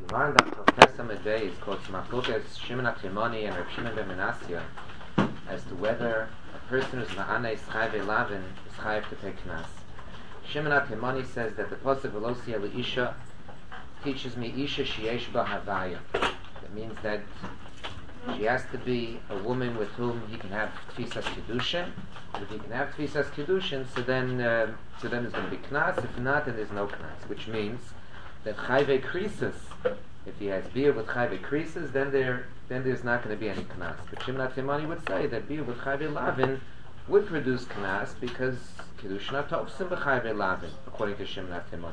Gemara in the Professor Medvei is called Machlokas Shimon HaTimoni and Reb Shimon ben Menasya as to whether a person who's ma'anei schayve lavin is chayav to pay knas. Shimon HaTimoni says that the pasuk Velosia Leisha teaches me Isha sheyesh ba havaya. That means that she has to be a woman with whom he can have tfisas kedushin. If he can have tfisas kedushin, so then there's going to be knas. If not, then there's no knas. Which means that chayve krisis, if he has beer with chayve krisis, then there's not going to be any knas. But Shimon HaTimoni would say that beer with chayve lavin would produce knas because kedushin atofsim b'chayve lavin, according to Shimon HaTimoni.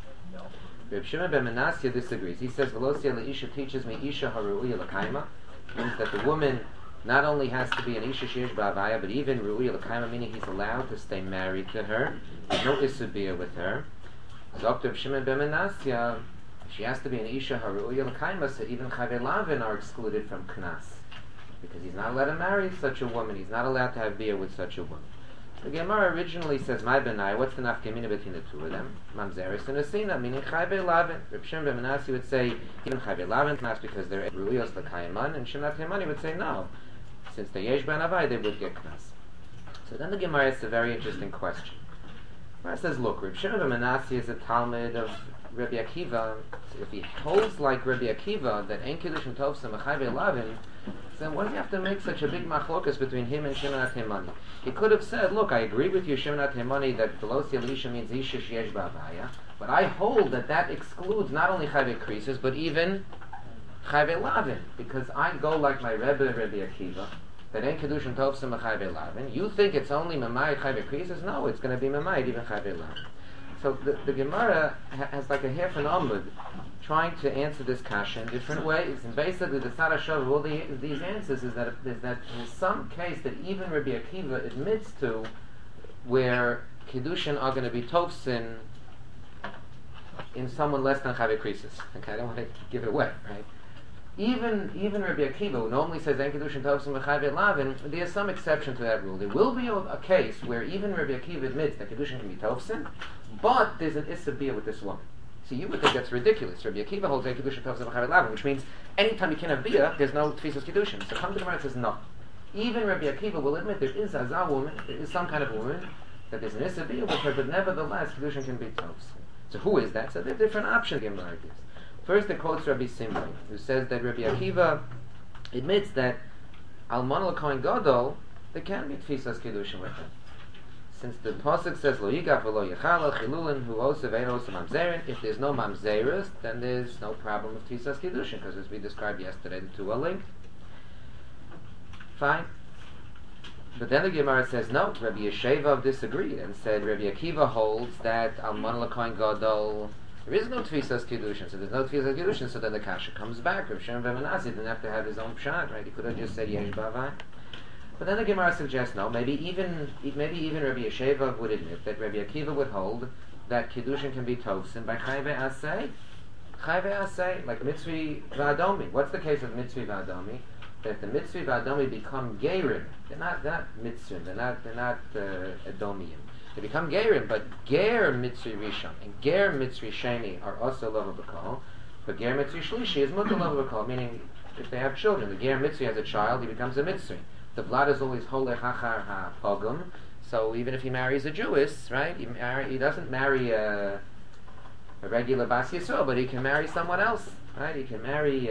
Reb Shimon ben Menasya disagrees. He says Velosia Leisha teaches me Isha haru'uya l'kaima. Means that the woman not only has to be an Isha sheyesh ba'avaya, but even ru'uya l'kaima, meaning he's allowed to stay married to her. There's no isubiyah with her. Dr. Shimon ben Menasya, she has to be an Isha haru'uya l'kaima, so even chayve lavin are excluded from knas, because he's not allowed to marry such a woman. He's not allowed to have beer with such a woman. The Gemara originally says, "My benai." What's the nafkamina between the two of them? Mamzeris and asina, meaning chayve lavin. Reb Shimon ben Menasya would say even chayve lavin knas because they're ru'uyos l'kayaman, and Shimon HaTimoni would say no, since they're yesh ben avai, they would get knas. So then the Gemara asks a very interesting question. The Gemara says, "Look, Reb Shimon ben Menasya is a talmid of Rabbi Akiva. So if he holds like Rabbi Akiva that ein kedushin tovsim chayve lavin, then why do you have to make such a big machlokas between him and Shimon HaTimoni? He could have said, look, I agree with you, Shimon HaTimoni, that Velosia Leisha means Isha sheyesh ba'avaya, but I hold that excludes not only chayve krisis, but even chayve lavin, because I go like my Rebbe, Rabbi Akiva, that ain't kedushin tovsim chayve lavin. You think it's only mamayit chayve krisis? No, it's going to be mamayit even chayve lavin. So the Gemara has like a half an amud trying to answer this kasha in different ways, and basically the tzad hashav of all these answers is that in some case that even Rabbi Akiva admits to, where kedushin are going to be tofsin in someone less than chayve krisis. Okay, I don't want to give it away, right? Even Rabbi Akiva, who normally says en kedushin tofsin v'chayve lavin, there's some exception to that rule. There will be a case where even Rabbi Akiva admits that kedushin can be tofsin, but there's an issa bia with this woman. See, you would think that's ridiculous. Rabbi Akiva holds en kedushin tofsin v'chayve lavin, which means anytime you can have bia, there's no tfisas kedushin. So come to the Gemara and says no. Even Rabbi Akiva will admit there is a woman, there is some kind of woman that there's an issa bia with her, but nevertheless kedushin can be tofsin. So who is that? So there are different options in Gemara gives. First, it quotes Rabbi Simri, who says that Rabbi Akiva admits that Alman l'kohen gadol, there can be tfisas kedushin with her. Since the pasuk says lo yigaf v'lo yechala chilulin hu osav ein osav mamzerin, if there's no mamzeris, then there's no problem of tfisas kedushin, because as we described yesterday, the two are linked. Fine. But then the Gemara says no. Rabbi Yesheva disagreed and said Rabbi Akiva holds that Alman l'kohen gadol, there is no tfisas kedushin, so there's no tfisas kedushin. So then the kasha comes back. Reb Shimon ben Menasya didn't have to have his own pshat, right? He could have just said yesh ba'avai. But then the Gemara suggests no. Maybe even Rabbi Yesheva would admit that Rabbi Akiva would hold that kedushin can be tofsin by chayve asay, like mitzvi v'adomi. What's the case of mitzvi v'adomi? That the mitzvi v'adomi become gerim. They're not mitzvim. They're not adomiyim. They become gerim, but ger mitzri rishon and ger mitzri sheni are also lova b'kol, but ger mitzri shlishi is mutar lova b'kol, meaning if they have children, the ger mitzri has a child, he becomes a mitzri. The vlad is always holech hachar ha-pogum, so even if he marries a Jewess, right, he doesn't marry a regular bas yisrael, but he can marry someone else, right? He can marry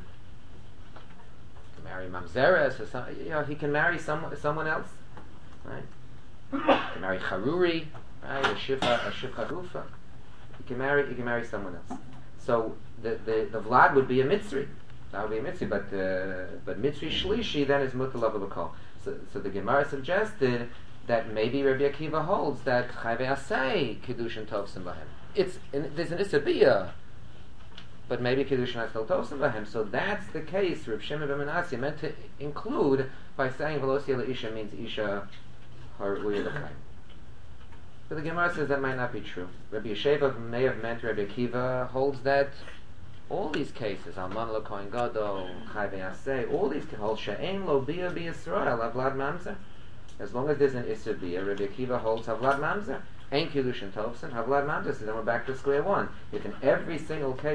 mamzeres, or he can marry someone else, right? He can marry Charuri, right? A Shifcha Gufa. He can marry someone else. So the Vlad would be a Mitzri. That would be a Mitzri, but Mitzri Shlishi then is Mutar lova b'kol. So the Gemara suggested that maybe Rabbi Akiva holds that Chayve Asay Kedushin Tovsim Bahem. There's an Isabiyah, but maybe Kedushin has still Tovsim Bahem. So that's the case Reb Shimon ben Menasya meant to include by saying Velosia Leisha means Isha. But the Gemara says that might not be true. Rabbi Yesheva may have meant Rabbi Akiva holds that all these cases, Alman l'kohen gadol, chayve asay, all these hold she'ein lo bia b'Yisrael havlad mamzer. As long as there's an issa bia, Rabbi Akiva holds havlad mamzer. Ein kedushin tovsin havlad mamzer. So then we're back to square one. If in every single case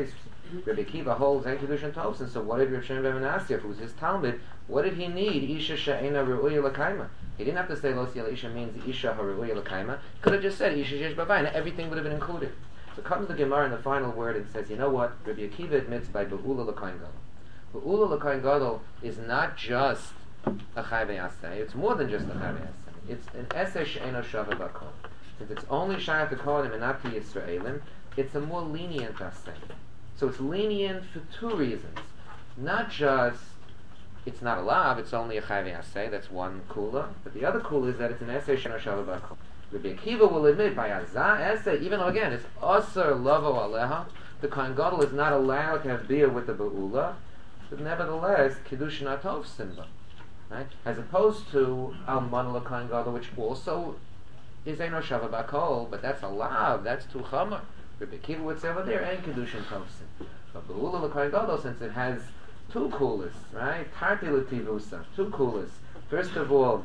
Rabbi Akiva holds Ein Kedushin Tovsin, so what did Reb Shimon ben Menasya, who's his Talmud, what did he need? Isha she'ena re'uya l'kaima. He didn't have to say Lo Siyal Isha means Isha ha're'uya l'kaima. He could have just said Isha she'esh b'avai, everything would have been included. So comes the Gemara in the final word and says, you know what? Rabbi Akiva admits by Be'ula l'kain gadol. Be'ula l'kain gadol is not just a chai v'yaseh. It's more than just a chai v'yaseh. It's an eseh she'eno shava b'kol. Since it's only shayat to Kohanim and not to Yisraelim, it's a more lenient aseh. So it's lenient for two reasons. Not just it's not a lav, it's only a chai v'yaseh, that's one kula. But the other kula is that it's an eseh she'eno shava b'kol. Rabbi Akiva will admit by azah eseh, even though again it's aser lavo aleha, the Kohen Gadol is not allowed to have beer with the be'ula, but nevertheless Kiddushin atov simba. Right? As opposed to Alman l'Kohen Gadol, which also is Eino Shava B'Kol, but that's a lav, that's too chamar. Rabbi Akiva would say over there, ain't Kiddushin Tovsin. But Be'ula l'Kohen Gadol, since it has two kulas, right? Tarti l'tivusa, two kulas. First of all,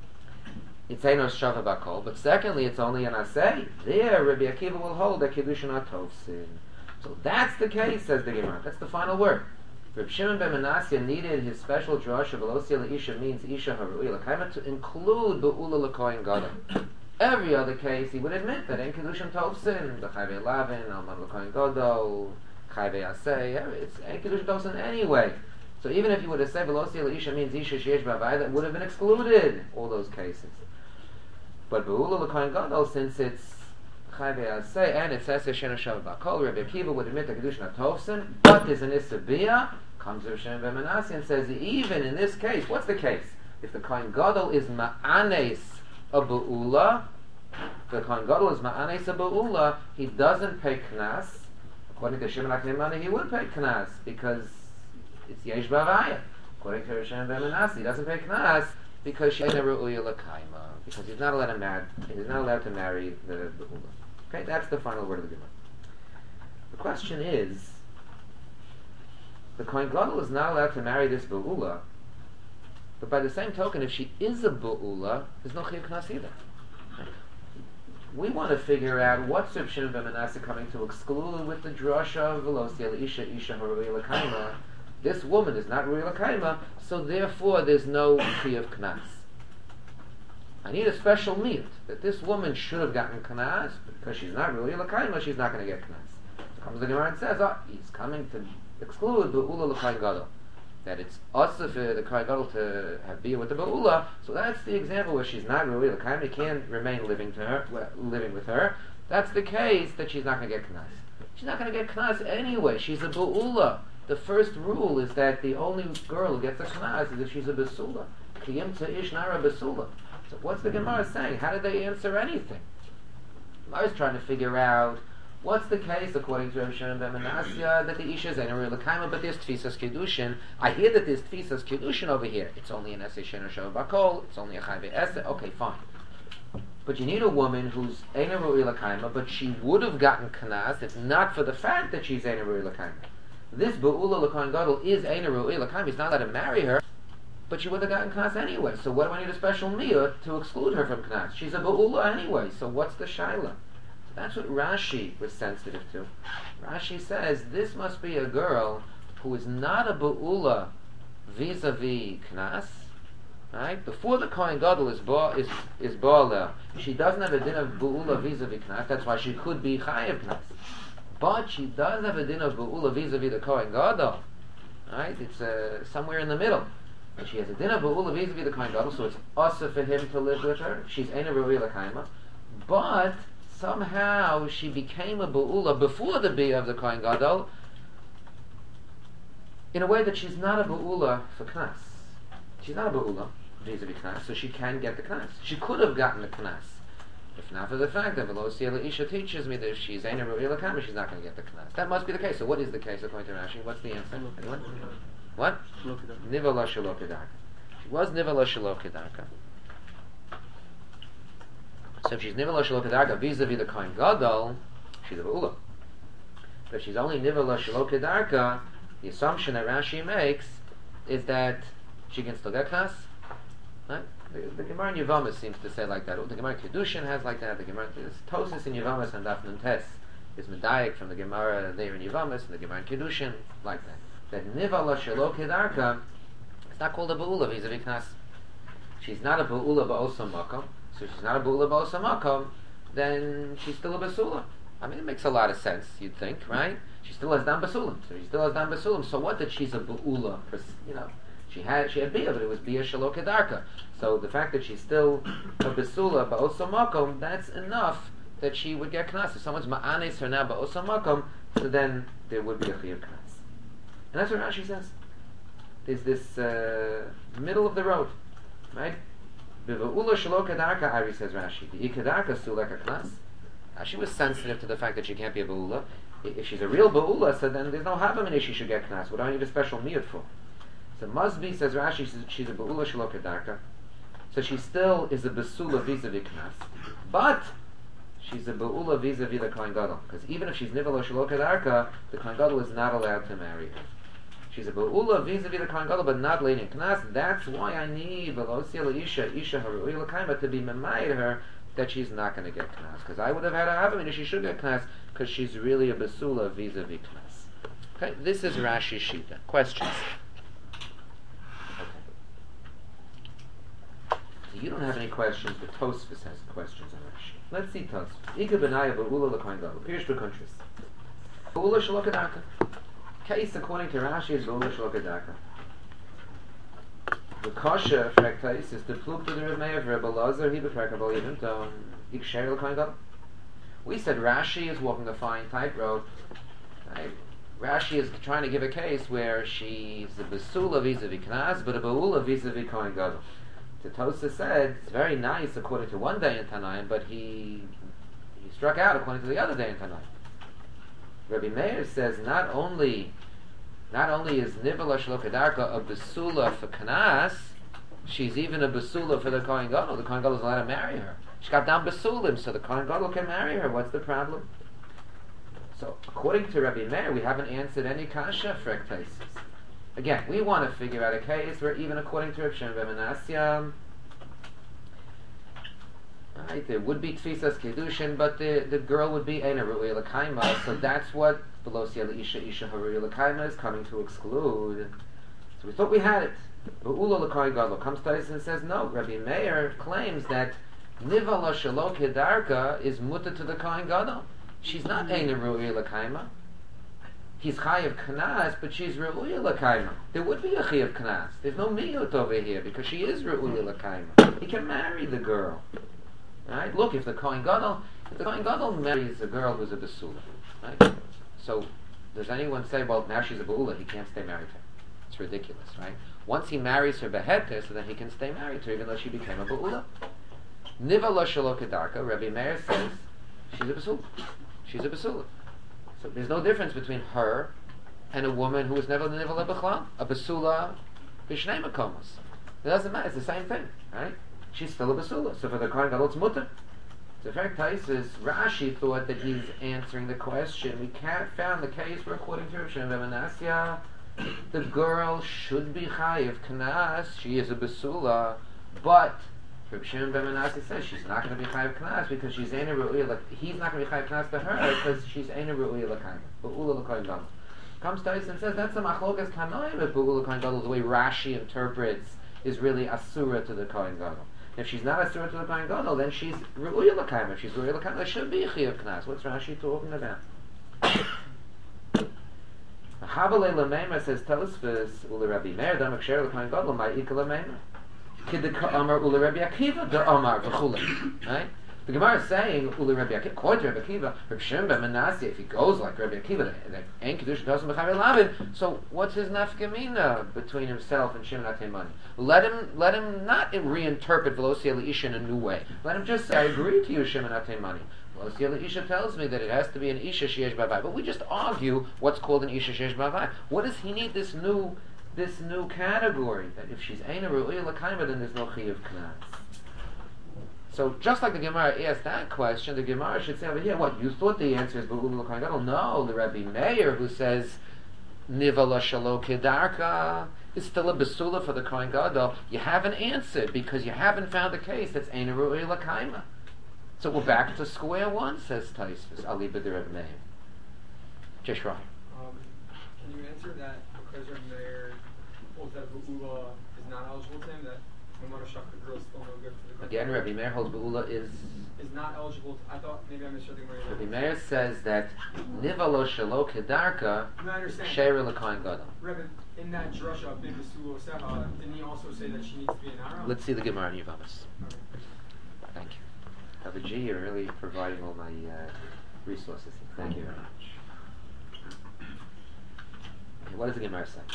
it's Eino Shava B'Kol, but secondly, it's only an asay. There, Rabbi Akiva will hold that Kiddushin Tovsin. So that's the case, says the Gemara. That's the final word. Reb Shimon ben Menasya needed his special drasha V'lo Siyal Isha means Isha ha're'uya l'kaima to include Be'ula l'Kohen Gadol. Every other case, he would admit that in Kiddushin Tovsin, the Chai Ve'lavin, Alman l'Kohen Gadol, Chai Ve'aseh, it's in Kiddushin Tovsin anyway. So even if you would have said V'lo Siyal Isha means Isha she'esh b'avai, that would have been excluded, all those cases. But Be'ula l'Kohen Gadol, since it's Chai Ve'aseh, and it says She'eno Shava B'Kol, Rabbi Akiva would admit that Kiddushin Tovsin, but there's an Issa B'ya. Comes Reb Shimon ben Menasya and says, even in this case, what's the case? If the Kohen Gadol is ma'anes a be'ula, the Kohen Gadol is ma'anes a be'ula, he doesn't pay knas. According to Shimon HaKnimani, he would pay knas because it's yesh b'avaya. According to Reb Shimon ben Menasya, he doesn't pay knas because she'ena re'uya l'kaima, because he's not allowed to marry the be'ula. Okay, that's the final word of the Gemara. The question is, the Kohen Gadol is not allowed to marry this be'ula, but by the same token, if she is a be'ula, there's no chiyuv knas either. We want to figure out what's Reb Shimon ben Menasya coming to exclude with the drasha of V'lo Siyal Isha ha're'uya l'kaima. This woman is not re'uya l'kaima, so therefore there's no chiyuv knas. I need a special miyut that this woman should have gotten knas, but because she's not re'uya l'kaima, she's not going to get knas. So comes the Gemara and says, he's coming to exclude Be'ula l'Kohen Gadol, that it's also for the Kohen Gadol to have beer with the Be'ula. So that's the example where she's not really l'Kohen, he can't remain living with her. That's the case that she's not going to get knas. She's not going to get knas anyway. She's a Be'ula. The first rule is that the only girl who gets a knas is if she's a Besula. Kiyim ish nara Besula. So what's the Gemara saying? How did they answer anything? I was trying to figure out what's the case, according to Reb Shimon ben Menasya, that the Isha is Eino re'uya l'kaima, but there's Tfisas Kiddushin. I hear that there's Tfisas Kiddushin over here. It's only an Eseh She'eno Shava B'Kol, it's only a Chai Ve'aseh. Okay, fine. But you need a woman who's Eino re'uya l'kaima, but she would have gotten knas if not for the fact that she's Eino re'uya l'kaima. This Be'ula l'Kohen Gadol is Eino re'uya l'kaima. He's not allowed to marry her, but she would have gotten knas anyway. So what do I need a special miyut to exclude her from knas? She's a Be'ula anyway, so what's the shaila? That's what Rashi was sensitive to. Rashi says this must be a girl who is not a be'ula vis-a-vis knas, right? Before the Kohen Gadol is ba'aleh, she doesn't have a din of be'ula vis-a-vis knas. That's why she could be chayav knas. But she does have a din of be'ula vis-a-vis the Kohen Gadol, right? It's somewhere in the middle. And she has a din of be'ula vis-a-vis the Kohen Gadol, so it's also for him to live with her. She's eina re'uya l'kaima, but somehow she became a be'ula before the bia of the Kohen Gadol in a way that she's not a be'ula for knas. She's not a be'ula vis-a-vis knas, so she can get the knas. She could have gotten the knas if not for the fact that V'lo Siyal Isha teaches me that if she's Eino re'uya l'kaima, she's not going to get the knas. That must be the case. So what is the case according to Rashi? What's the answer? Anyone? What? Nivala shelo kedarka. She was nivala shelo kedarka. So if she's nivala shelo kedarka vis-a-vis the Kohen Gadol, she's a be'ula. But if she's only nivala shelo kedarka, the assumption that Rashi makes is that she can still get knas. Right? The Gemara in Yevamos seems to say like that. The Gemara in Kedushin has like that. The Gemara Tosis in Yevamos and Daf Nun Tes is medayik from the Gemara there in Yevamis and the Gemara in Kedushin, like that. That nivala shelo kedarka, it's not called a ba'ula vis-a-vis knas. She's not a ba'ula ba'osam makom, so she's not a ba'ula ba'osam makom, then she's still a basula. I mean, it makes a lot of sense, you'd think, right? She still has dam basulim, so she still has dam basulim. So what that she's a ba'ula, you know? She had bia, but it was bia shelo kedarka. So the fact that she's still a basula ba'osam makom, that's enough that she would get knas. If someone's ma'anes her now ba'osam makom, so then there would be a chiyuv knas. And that's what Rashi says. There's this middle of the road, right? B'va'ula shelo kedarka, Ari says Rashi. The kedarka sulek a knas. She was sensitive to the fact that she can't be a ba'ula. If she's a real ba'ula, so then there's no havamini she should get knas. What do I need a special miyut for? So must be, says Rashi, she's a ba'ula shelo kedarka. So she still is a basula vis-a-vis knas. But she's a ba'ula vis-a-vis the Kohen Gadol. Because even if she's nivala shelo kedarka, the Kohen Gadol is not allowed to marry her. She's a ba'ula vis-a-vis the Kohen Gadol, but not lady in knas. That's why I need v'lo isha haru'il l'kaima to be memayed her that she's not going to get knas. Because I would have had a havamina if she should get knas, because she's really a basula vis-a-vis knas. Okay, this is Rashi's shita. Questions? You don't have any questions, but Tosfos has questions on Rashi. Let's see Tosfos. Ika benaya ba'ula l'kohen gadol. Pirish b'kontris. Ba'ula shelo kedarka. Case according to Rashi is ba'ula shelo kedarka. The kosher frektais is the pluk to the Reb Meir Reb Elazar he befrekabel even to iksher l'kohen gadol. We said Rashi is walking a fine tightrope. Right? Rashi is trying to give a case where she's a basula vis-a-vis knas, but a ba'ula vis-a-vis kohen gadol. The Tosa said it's very nice according to one day in Tanaim, but he struck out according to the other day in Tanaim. Rabbi Meir says not only is nivala shelo kedarka a basula for Knas, she's even a basula for the Kohen Gadol. The Kohen Gadol is allowed to marry her. She got down basulim, so the Kohen Gadol can marry her. What's the problem? So according to Rabbi Meir, we haven't answered any kasha for ektesis. Again, we want to figure out a case where even according to Reb Shimon ben Menasya, right, there would be tfisas kedushin, but the girl would be eina ru'ya l'kaima. So that's what Velosia isha haru'ya l'kaima is coming to exclude. So we thought we had it. But Ula l'kohen gadol comes to us and says no. Rabbi Meir claims that nivala shelo kedarka is mutter to the kohen gadol. She's not eina ru'ya l'kaima. He's chayav knas, but she's re'uya l'kaima. There would be a chayav knas. There's no miyut over here because she is re'uya l'kaima. He can marry the girl. Right? Look, if the Kohen Gadol marries a girl who's a basula, right? So does anyone say, well, now she's a ba'ula, he can't stay married to her? It's ridiculous, right? Once he marries her beheter, so then he can stay married to her, even though she became a ba'ula. Nivala shelo kedarka, Rabbi Meir says she's a basula. She's a basula. So there's no difference between her and a woman who was never nivala b'chlal, a basula b'shnei makomos. It doesn't matter. It's the same thing, right? She's still a basula. So for the Kohen Gadol, it's mutter. The fact is, Rashi thought that he's answering the question. We can't found the case where, according to Reb Shimon ben Menasya, the girl should be chayiv knas. She is a basula, but Reb Shimon ben Menasya says she's not going to be chayiv knas because she's eina ru'uya. He's not going to be chayiv knas to her because she's eina ru'uya l'kaima. Ba'ula l'kohen gadol comes to us and says that's a machlokas kanoim. But ba'ula l'kohen gadol, the way Rashi interprets, is really asura to the kohen gadol. If she's not asura to the kohen gadol, then she's ru'uya l'kaima. If she's ru'uya l'kaima, there should be a chayiv knas. What's Rashi talking about? Habalei l'meima says Tosfos ula Rabbi Meir damak sher l'kohen gadol ma'ika l'meima. Kidika Amar Ula Rabbi Akiva the Amar v'chulei. Right? The Gemara is saying Ula Rabbi Akiva. According to Rabbi Akiva, Reb Shimon ben Menasya, if he goes like Rabbi Akiva, that ain't kedusha doesn't become lavin. So what's his nafkamina between himself and Shimon HaTeimani? Let him not reinterpret Velosia L'isha in a new way. Let him just say, I agree to you, Shimon HaTeimani. Velosia L'isha tells me that it has to be an isha sheyesh bavai. But we just argue what's called an isha sheyesh bavai. What does he need this new category, that if she's eina ru'uya l'kaima, then there's no chiyuv knas. So just like the Gemara asked that question, the Gemara should say over here, what, you thought the answer is ba'ula l'kohen gadol? No, the Rabbi Meir, who says nivala shelo kedarka is still a basula for the kohen gadol, you haven't answered because you haven't found a case that's eina ru'uya l'kaima. So we're back to square one, says Tosfos, Ali b'di Rabbi Meir. Just right. Can you answer that because Rabbi Meir holds that Be'ula is not eligible to him, that no matter Shach, the girl is still no good for the Again, Rabbi Meir holds Be'ula is not eligible. I thought maybe I misread the word. Rabbi Meir says that Nivalo Shalo Kedarka No, I understand. Sheira L'Kohen Gadol. Rabbi, in that drasha of Big Besulo Seha, didn't he also say that she needs to be an Ara? Let's see the Gemara in Yavamas. Okay. Thank you. Rabbi G, you're really providing all my resources. Thank you very much. Okay, what does the Gemara say?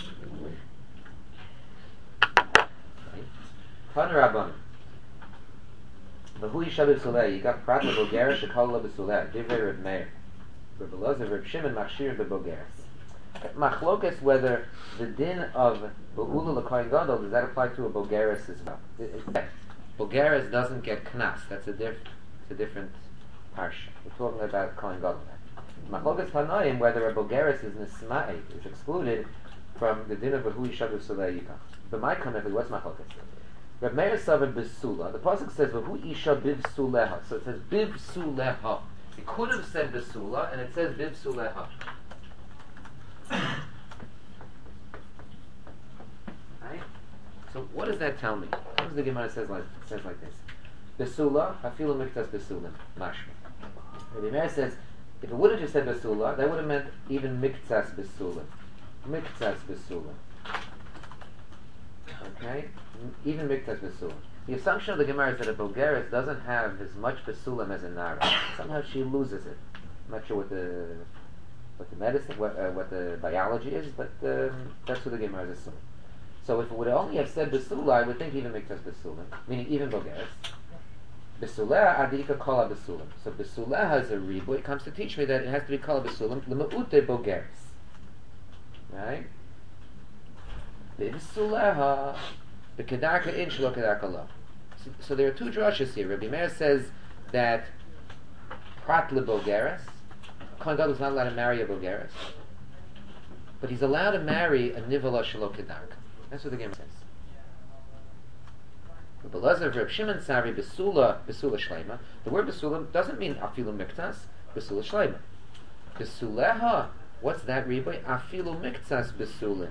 Tana Rabbanim. V'hu Yisha b'Sulei. You got Prat l'Bogeres shekol lo b'Sulei. Divrei Reb Meir. Reb Elazar, Reb Shimon, Machshir b'Bogeres. Machlokas whether the din of Be'ula l'Kohen Gadol, does that apply to a Bogeres as well? Bogeres doesn't get knas. That's a different parsha. We're talking about Kohen Gadol. Machlokas Tanoim whether a Bogeres is nisma'ed, is excluded from the din of V'hu Yisha b'Sulei Yikach. But my comment is, what's Machlokas? Reb Meir Savar Besula. The pasuk says V'hu Isha Bivsuleha. So it says Bivsuleha. It could have said Besula, and it says Bivsuleha. Right? So what does that tell me? What does the Gemara says like this? Besula, Hafilu Miktas Besulim, Mashma. Reb Meir says, if it would have just said Besula, that would have meant even Miktas Besulim. Miktas Besulim. Okay? Even Miktas Besulim. The assumption of the Gemara is that a Bogeres doesn't have as much Besulim as a Nara. Somehow she loses it. I'm not sure what the medicine, what the biology is, but that's what the Gemara is assuming. So if it would only have said Besula, I would think even Miktas Besulim, meaning even Bogeres. Besuleha adika kala Besulim. So Besuleha is a ribu. It comes to teach me that it has to be kala Besulim, l'me'ute Bogeres. Right? Besuleha. The kedarka in shelo kedarka lo. So there are two drashas here. Rabbi Meir says that prat leBogeres, Kohen Gadol is not allowed to marry a Bogeres, but he's allowed to marry a nivala shelo kedarka. That's what the Gemara says. The Belazar of Reb Shimon Sari besula shleima. The word besula doesn't mean afilu miktas. Besula shleima. Besuleha. What's that riboy? Afilu miktas besulim.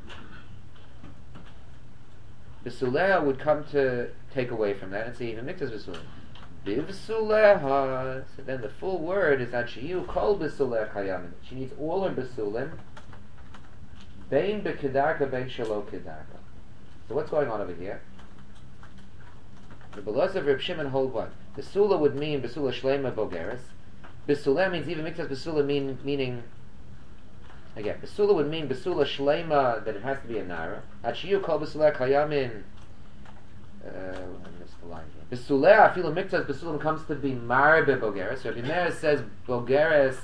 Besuleha would come to take away from that and say even miktas besulim. Bivsuleha. So then the full word is that she kol besuleha kayamin. She needs all her besulim. Bein bekedarka, bein shelo kedarka. So what's going on over here? The Belazar of Reb Shimon hold what? Besula would mean besula shleima bogeres. Besula means even miktas besula meaning. Again, Besula would mean Besula Shleima, that it has to be a Nara. Achiyu kol Besula Kayamin. I missed the line here. Besula, Afilu Miktas, Besulam comes to be Marbe Bogeres. So Rabbi Meir says Bogeres,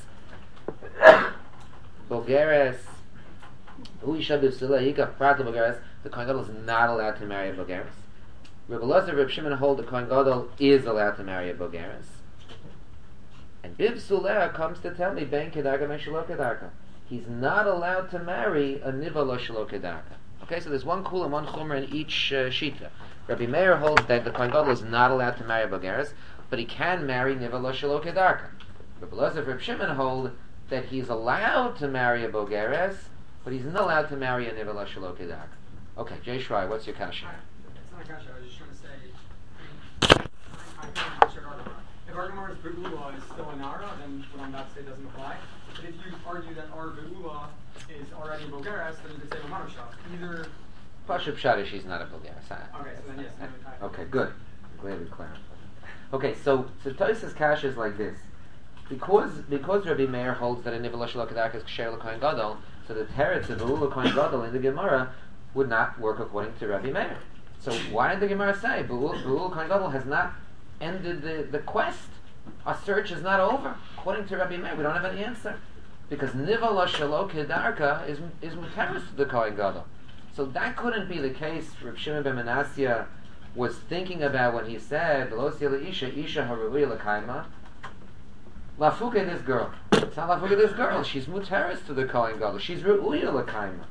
Hu Isha Besula, Yika Prat Bogeres, the Kohen Gadol is not allowed to marry a Bogeres. Rabbi Elazar, Reb Shimon hold the Kohen Gadol is allowed to marry a Bogeres. And Bivsuleh comes to tell me, Ben Kedarka, Ben Shelo Kedarka. He's not allowed to marry a nivala shelo kedarka. Okay, so there's one kula and one chumra in each shita. Rabbi Meir holds that the Kohen Gadol is not allowed to marry Bogeres, but he can marry nivala shelo kedarka. Rabbi Elazar and Reb Shimon hold that he's allowed to marry a Bogeres, but he's not allowed to marry a nivala shelo kedarka. Okay, Jay Shrai, what's your kasha? It's not a kasha. I was just trying to say. I think if Argamar is Be'ula is still a Nara, then what I'm about to say doesn't apply. But if you argue that our Be'ula is already Bogeres, then you could say Mamarashah. Either. Pashup Shadi, she's not a Bogeres. Okay, so then yes. Okay, good. Glad we clarified. Okay, so Tosas Kasha is like this. Because Rabbi Meir holds that a Nivala Shelo Kedarka is Ksher L'Kohen Gadol, so the teretz of Be'ula Kohen Gadol in the Gemara would not work according to Rabbi Meir. So why did the Gemara say Be'ula Kohen Gadol has not ended the quest? Our search is not over. According to Rabbi Meir, we don't have an answer. Because Nivala Shelo Kedarka is muteris to the Kohen Gadol. So that couldn't be the case Reb Shimon ben Manasseh was thinking about when he said, V'lo siyeh Isha haruya l'kaima. Lafuke this girl. It's not lafuke this girl. She's muteris to the Kohen Gadol. She's ruya l'kaima.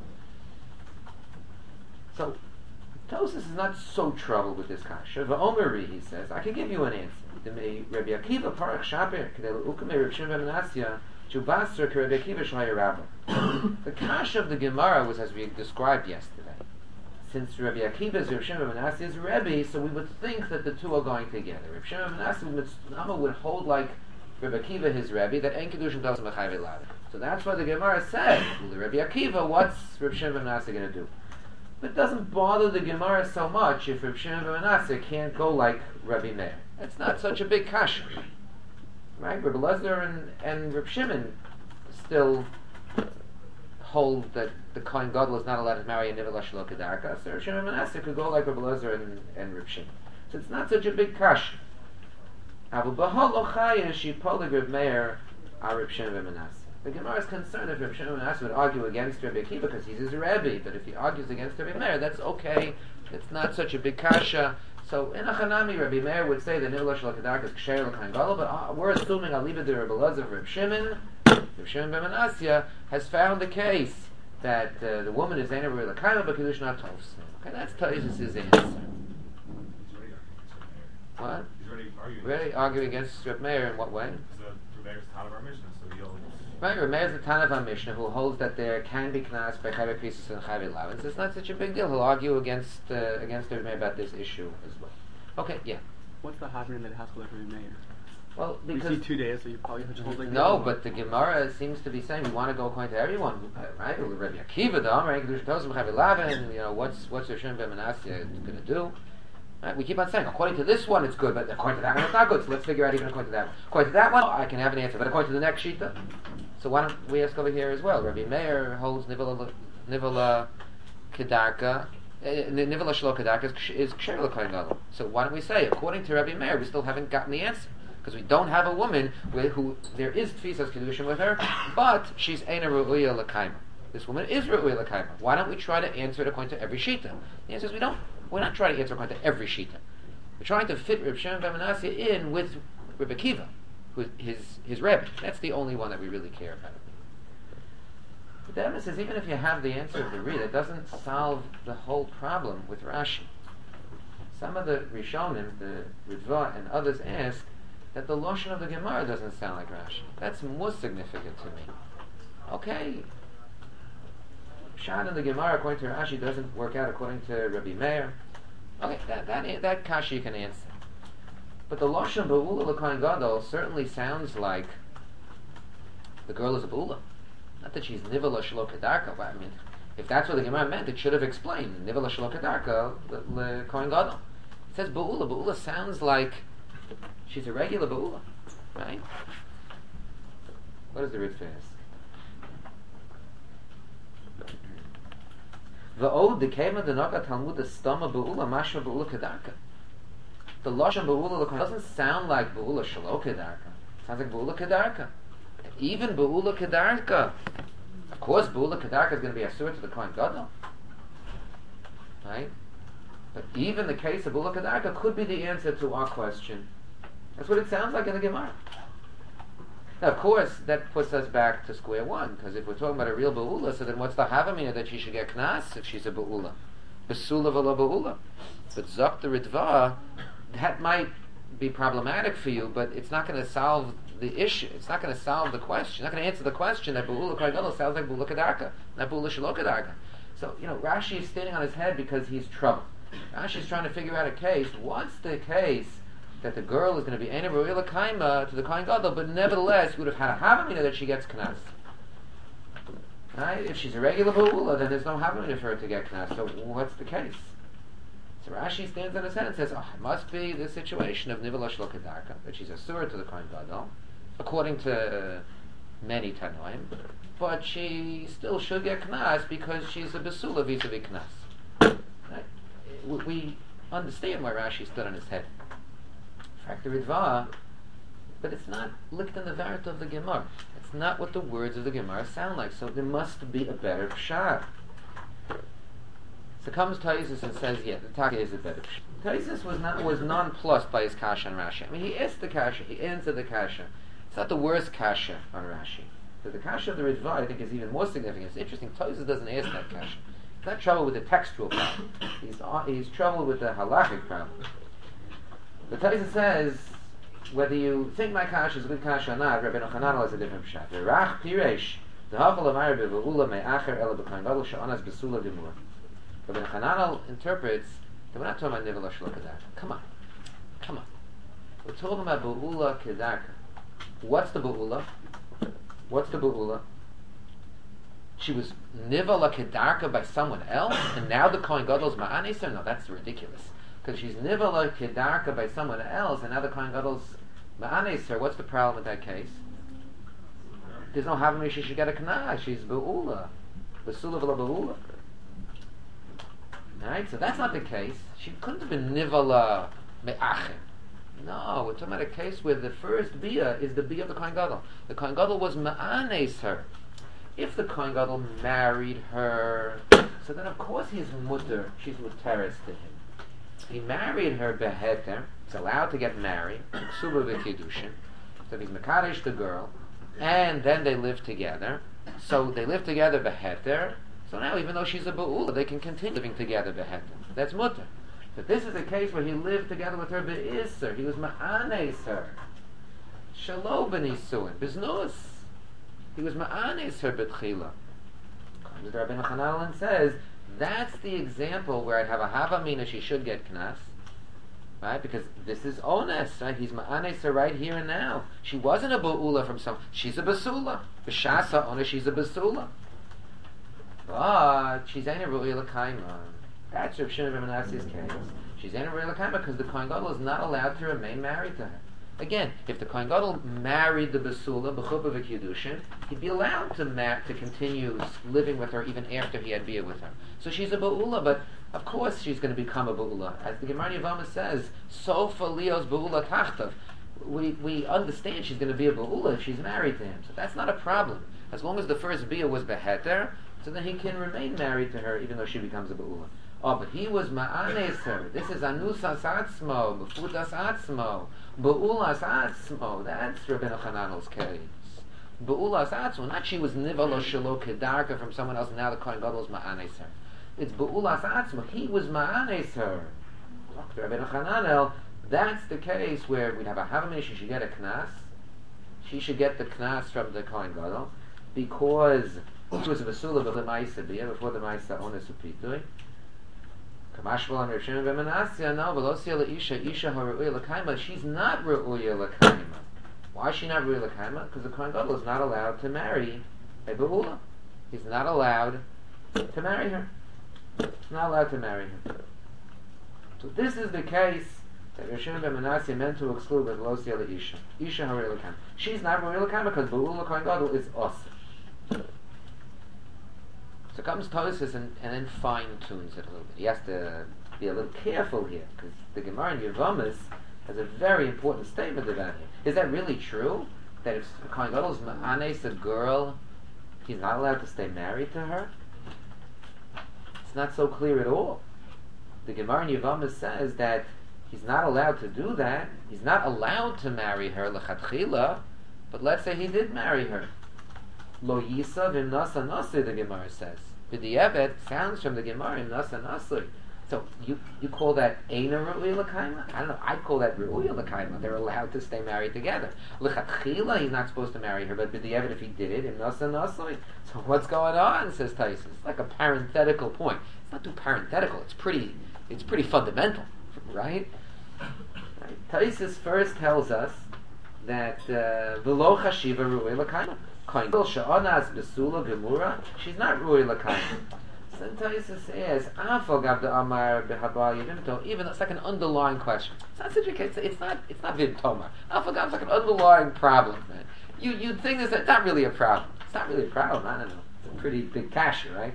So Tosas is not so troubled with this kasha. V'omeri, he says, I can give you an answer. Rabbi Akiva Parach Shaper, Kedei L'ukame Reb Shimon ben Manasseh, Chubasar Rabbi Akiva Shloya Rabba. The kasha of the Gemara was as we described yesterday. Since Rabbi Akiva's Reb Shimon ben Manasseh's Rebbe, so we would think that the two are going together. Reb Shimon ben Manasseh would hold like Rabbi Akiva his Rebbe that Ein Kedushin doesn't Mechayve Lavin. So that's why the Gemara said, Rabbi Akiva, what's Reb Shimon ben Manasseh going to do? But it doesn't bother the Gemara so much if Reb Shimon ben Manasseh can't go like Rabbi Meir. It's not such a big kasha. Right? Rabbi Lezer and Reb Shimon still hold that the Kohen Gadol is not allowed to marry a Nivela Shelo Kedarka, so Reb Shimon ben Manasseh could go like Rabbi Lezer and Reb Shimon. So it's not such a big kasha. Abu Bahal Ochaya Shipolig Reb Meir Reb Shimon ben Manasseh. The Gemara is concerned if Reb Shimon ben Manasseh would argue against Rabbi Akiva because he's his Rebbe, but if he argues against Rabbi Meir, that's okay. It's not such a big kasha. So in a Chanami, Rabbi Meir would say that Nivela Shelo Kedarka is Ksher L'Kohen Gadol, but we're assuming Aliba de Rabbi Lezer Reb Shimon. Reb Shimon ben Manasseh has found the case that the woman is Eina Ru'ei L'Kaima, but Kedushin not Tovsin. Okay, that's Taisus' answer. What? He's already arguing against Reb Meir in what way? Reb Meir's Tan of our Mishnah, so he'll... Right, Reb Meir is the Tan of our Mishnah who holds that there can be Knas by Chayve Krisis and Chayve Lavin. So it's not such a big deal. He'll argue against Reb Meir about this issue as well. Okay, yeah. What's the happening that has to look Reb Meir? Well, because we see 2 days, so you probably have to hold like no, but the Gemara seems to be saying we want to go according to everyone, right? Rabbi Akiva, the Amar, English Tosim, Chayve Lavin. You know, what's Reb Shimon ben Manasseh going to do? Right? We keep on saying, according to this one, it's good, but according to that one, it's not good. So let's figure out even according to that one. According to that one, I can have an answer, but according to the next shita, so why don't we ask over here as well? Rabbi Meir holds Nivela Kedarka. Nivela Shelo Kedarka is Ksher L'Kohen Gadol. So why don't we say, according to Rabbi Meir, we still haven't gotten the answer. Because we don't have a woman who there is Tfisas Kedushin with her, but she's Eina Ru'uya L'Kaima. This woman is Ru'uya L'Kaima. Why don't we try to answer it according to every shita? The answer is we don't. We're not trying to answer according to every shita. We're trying to fit Reb Shimon ben Manasseh in with Reb Akiva, who's his Rebbe. That's the only one that we really care about. But the evidence is, even if you have the answer of the Ri, that doesn't solve the whole problem with Rashi. Some of the Rishonim, the Ritva and others ask that the Lashon of the Gemara doesn't sound like Rashi. That's more significant to me. Okay, Shad in the Gemara according to Rashi doesn't work out according to Rabbi Meir. Okay, that kasha you can answer. But the Lashon Ba'ula L'Kohen Gadol certainly sounds like the girl is a Ba'ula. Not that she's Nivela Shelo Kedarka. I mean, if that's what the Gemara meant, it should have explained Nivela Shelo Kedarka L'Kohen Gadol. It says Ba'ula. Ba'ula sounds like she's a regular Ba'ula, right? What does the Ritva ask? V'od dekema denaga Talmud stama Ba'ula mashma Ba'ula Kedarka. The Lashon Ba'ula doesn't sound like Ba'ula Shelo Kedarka. It sounds like Ba'ula Kedarka. Even Ba'ula Kedarka. Of course, Ba'ula Kedarka is going to be asur to the Kohen Gadol. Right? But even the case of Ba'ula Kedarka could be the answer to our question. That's what it sounds like in the Gemara. Now, of course, that puts us back to square one, because if we're talking about a real Ba'ula, so then what's the Havamina that she should get Knas if she's a Ba'ula? Besula v'lo Ba'ula. But Zok the Ritva, that might be problematic for you, but it's not going to solve the issue. It's not going to solve the question. It's not going to answer the question that Ba'ula Kohen Gadol sounds like Ba'ula Kedarka, not Ba'ula Shelo Kedarka. So, Rashi is standing on his head because he's troubled. Rashi is trying to figure out a case. What's the case that the girl is going to be Eina Ru'uya L'Kaima to the Kohen Gadol, but nevertheless would have had a Havamina that she gets Knas. Right? If she's a regular Ba'ula, then there's no Havamina for her to get Knas. So what's the case? So Rashi stands on his head and says, it must be the situation of Nivela Shelo Kedarka, that she's a surah to the Kohen Gadol, according to many Tanoim, but she still should get Knas because she's a Besula vis-a-vis Knas. Right? We understand why Rashi stood on his head. In fact, the Ritva, but it's not licked in the Varat of the Gemara. It's not what the words of the Gemara sound like, so there must be a better pshat. So comes Taisus and says, the Taka is a better pshat. Taisus was nonplussed by his kasha on Rashi. I mean, he asked the kasha, he answered the kasha. It's not the worst kasha on Rashi. But the kasha of the Ritva, I think, is even more significant. It's interesting, Taisus doesn't ask that kasha. He's not trouble with the textual problem. He's trouble with the halachic problem. The Taisus says, whether you think my kasha is a good kasha or not, Rabbi Hananel has a different pshat. Rach piresh, the hafal of Arabi v'ula me'acher ela b'kain gadol she'anas b'sula gemur. Rabbi Hananel interprets that we're not talking about nivela shelo kedarka. Come on. We're talking about b'ula kedarka. What's the b'ula? She was nivala kedarka by someone else, and now the kohen gadol's ma'anes her? No, that's ridiculous. Because she's nivala kedarka by someone else, and now the kohen gadol's ma'anes her. What's the problem with that case? There's no havami she should get a knas. She's ba'ula, basula v'la ba'ula. Right? So that's not the case. She couldn't have been nivala me'achim. No, we're talking about a case where the first bia is the bia of the kohen gadol. The kohen gadol was ma'anes her. If the kohen gadol married her, so then of course he's mutter. She's muteres to him. He married her beheter. He's allowed to get married. Ksuba v'kiddushin. So he's mekadesh the girl, and then they live together. So they live together beheter. So now, even though she's a ba'ula, they can continue living together beheter. That's mutter. But this is a case where he lived together with her be'isser. He was ma'anes her. Shalom b'nisuin. Biznus. He was ma'anes her betchila. Comes the Rabbeinu Hananel and says, that's the example where I'd have a havamina, she should get knas. Right? Because this is ones, right? He's ma'anes her right here and now. She wasn't a ba'ula from some, she's a basula. B'shasa ones, she's a basula. But she's ain't a ru'ya l'kaima. That's Rav Shimon ben Menassi's case. She's ain't a ru'ya l'kaima because the kohen gadol is not allowed to remain married to her. Again, if the kohen gadol married the basula b'chuppah v'kiddushin, he'd be allowed to continue living with her even after he had bia with her. So she's a ba'ula, but of course she's going to become a ba'ula. As the Gemara Yevama says, Sofa Leo's ba'ula tachtav. We understand she's going to be a ba'ula if she's married to him. So that's not a problem. As long as the first bia was beheter, so then he can remain married to her even though she becomes a ba'ula. Oh, but he was ma'anes her. This is anusas atzmo, befutas atzmo, ba'ulas atzmo. That's Rabbeinu Hananel's case. Ba'ulas atzmo. Not she was nivala shelo kedarka from someone else, and now the kohen gadol is ma'anes her. It's ba'ulas atzmo. He was ma'anes her. Rabbeinu Hananel. That's the case where we'd have a havamina. She should get a knas. She should get the knas from the kohen gadol because she was a basula b'lemaisa bia before the ma'isa ones upitui. She's not Ru'uya L'Kaima. Why is she not Ru'uya L'Kaima? Because the kohen gadol is not allowed to marry a ba'ula. He's not allowed to marry her. He's not allowed to marry her. So this is the case that Rav Shimon ben Menasseh meant to exclude with Lo Sia L'Isha. Isha Ru'uya L'Kaima. She's not Ru'uya L'Kaima because ba'ula kohen gadol is us. So comes Tosfos and then fine-tunes it a little bit. He has to be a little careful here, because the Gemara in Yevamis has a very important statement about him. Is that really true? That if Kohen Gadol is ma'anes a girl, he's not allowed to stay married to her? It's not so clear at all. The Gemara in Yevamis says that he's not allowed to do that. He's not allowed to marry her l'chatchila, but let's say he did marry her. Lo Yisa v'im nasa nasir, the Gemara says. B'di'evet sounds from the Gemara im nasa nasir. So you call that Eina Ru'uya L'Kaima? I don't know. I'd call that Ru'uya L'Kaima. They're allowed to stay married together. L'chatchila, he's not supposed to marry her, but b'di'evet, if he did it, im nasa nasir. So what's going on? Says Tosfos. It's like a parenthetical point. It's not too parenthetical. It's pretty fundamental, right? Tosfos first tells us that v'lo chashiva Ru'uya L'Kaima. She's not Ru'uya L'Kaima. So Tosfos says, even it's like an underlying question. It's not such a case. It's not Vimtomar. It's like an underlying problem, man. You'd think it's not really a problem. It's not really a problem. I don't know. It's a pretty big kasha, right?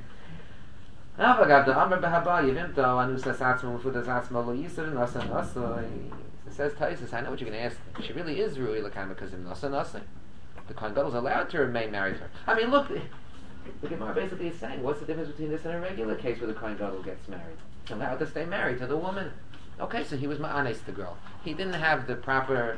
Says Tosfos, I know what you're going to ask. She really is Ru'uya L'Kaima because of Nasa. The kohen gadol is allowed to remain married to her. I mean, look, the Gemara basically is saying, what's the difference between this and a regular case where the kohen gadol gets married? He's allowed to stay married to the woman. Okay, so he was ma'anes the girl. He didn't have the proper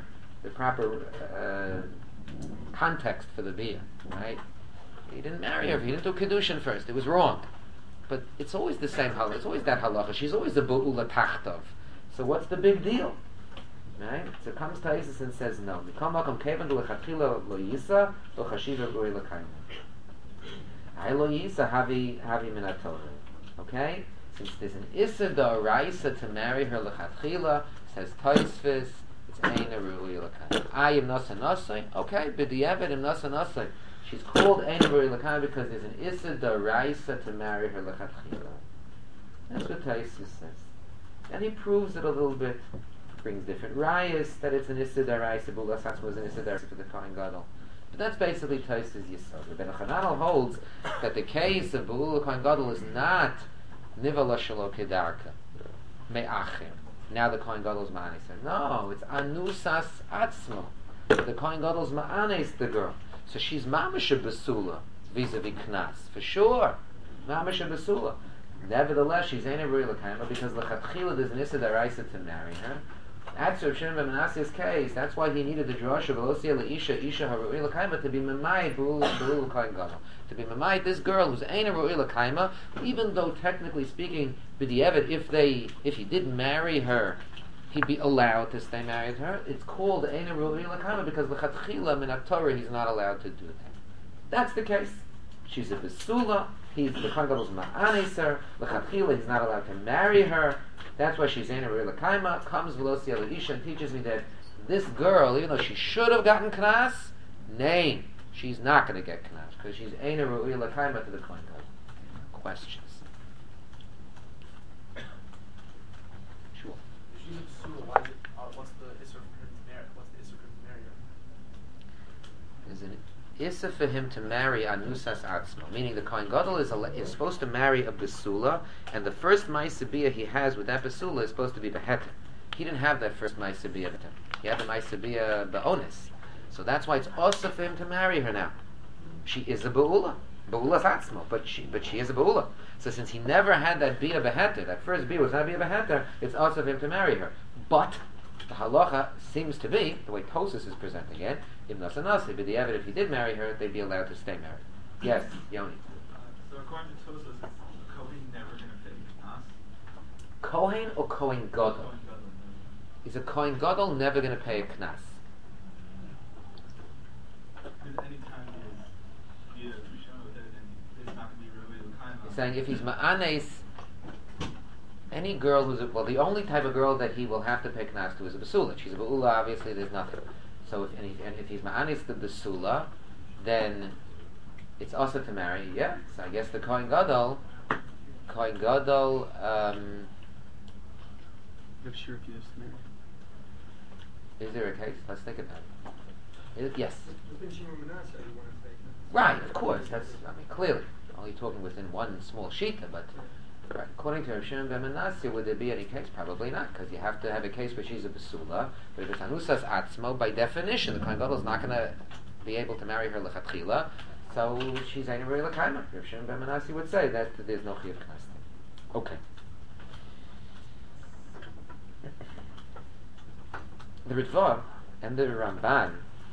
context for the bia, right? He didn't marry her. He didn't do kiddushin first. It was wrong. But it's always the same halacha. It's always that halacha. She's always the bu'ula tachtov. So what's the big deal? Right? So comes Taisus and says no. Mikol makom kevan l'chatchila lo yisa lo chashiva guri l'kayim. I lo yisa havi min haTorah. Okay? Since there's an issa d'oraisa to marry her l'chatchila, says Taisvis, it's eina ru'ui l'kayim. I am nasa nasai. Okay, b'di'evet am nasa nasai. She's called eina ru'ui l'kayim because there's an issa d'oraisa to marry her l'chatchila. That's what Taisus says. And he proves it a little bit. Brings different rayas that it's an issa d'oraisa. Bulas Atzmo was an issa d'oraisa for the Kohen Gadol. But that's basically Taisus Yisod. Rabbeinu Chananel holds that the case of Be'ula Kohen Gadol is not Nivala Shelo Kedarka Me'achim. Now the Kohen Gadol is Ma'anes. No, it's Anusas Atzmo. The Kohen Gadol is Ma'anes the girl. So she's Mamisha Besula vis-a-vis Knas. For sure. Mamisha Besula. Nevertheless, she's Eina Ru'ui L'Kayim because L'Chatchila there's an Issa D'Oraisa to marry her. That's Rav Shimon ben Menasse's case. That's why he needed the drasha Velosia L'Isha Isha HaRu'ui L'Kayim to be Memai Be'ula Kohen Gadol. To be Memai this girl who's Eina Ru'ui L'Kayim, even though technically speaking, B'di'evet, if he did marry her, he'd be allowed to stay married to her. It's called Eina Ru'ui L'Kayim because L'Chatchila min haTorah he's not allowed to do that. That's the case. She's a Besula. The Kohen Gadol's Ma'aneser. L'Chatchila he's not allowed to marry her. That's why she's Eina Ru'ui L'Kayim. Comes Velosia L'Isha and teaches me that this girl, even though she should have gotten Knas, she's not going to get Knas because she's Eina Ru'ui L'Kayim to the Kohen Gadol. Questions? Sure. If she's a Besula, why is it, what's the Isser for him to marry? What's the Isser for him to marry her? There's an Issa for him to marry Anusas Atzmo, meaning the Kohen Gadol is supposed to marry a Besula, and the first Maisabiyah he has with that Besula is supposed to be Beheter. He didn't have that first Maisabiyah. He had the Maisabiyah Be'onis. So that's why it's also for him to marry her now. She is a Be'ula. Be'ula's Atzmo, but she is a Be'ula. So since he never had that Biyah Beheter, that first Biyah was not Biyah Beheter, it's also for him to marry her. But the halacha seems to be, the way Tosas is presenting it, Ibn Nasi, but the evidence if he did marry her, they'd be allowed to stay married. Yes, Yoni. So according to Tosas, is Kohen never going to pay Knas? Kohen or Kohen Gadol? Kohen Gadol. Is a Kohen Gadol never going to pay a Knas? Because any time he is shown with it, then there's not going to be really the kind He's of... saying if he's Ma'anes, any girl who's the only type of girl that he will have to pay Knas to is a Besula. She's a Be'ula, obviously there's nothing. So if he's Ma'anis the Besula, then it's also to marry. Yeah. So I guess the Kohen Gadol. If she refuses to marry. Is there a case? Let's think about it. Yes. Within Shimon ben Manasseh, you want to take that. Right. Of course. That's. Clearly, only talking within one small shita, but. Right. According to Rav Shimon ben Menashe, would there be any case? Probably not, because you have to have a case where she's a Besula. But if it's Anusas Atzmo, by definition, the Kohen Gadol is not going to be able to marry her L'Chatchila, so she's Eina Ru'ui L'Kayim. Rav Shimon ben Menashe would say that there's no Chiyuv Knas. Okay. The Ritva and the Ramban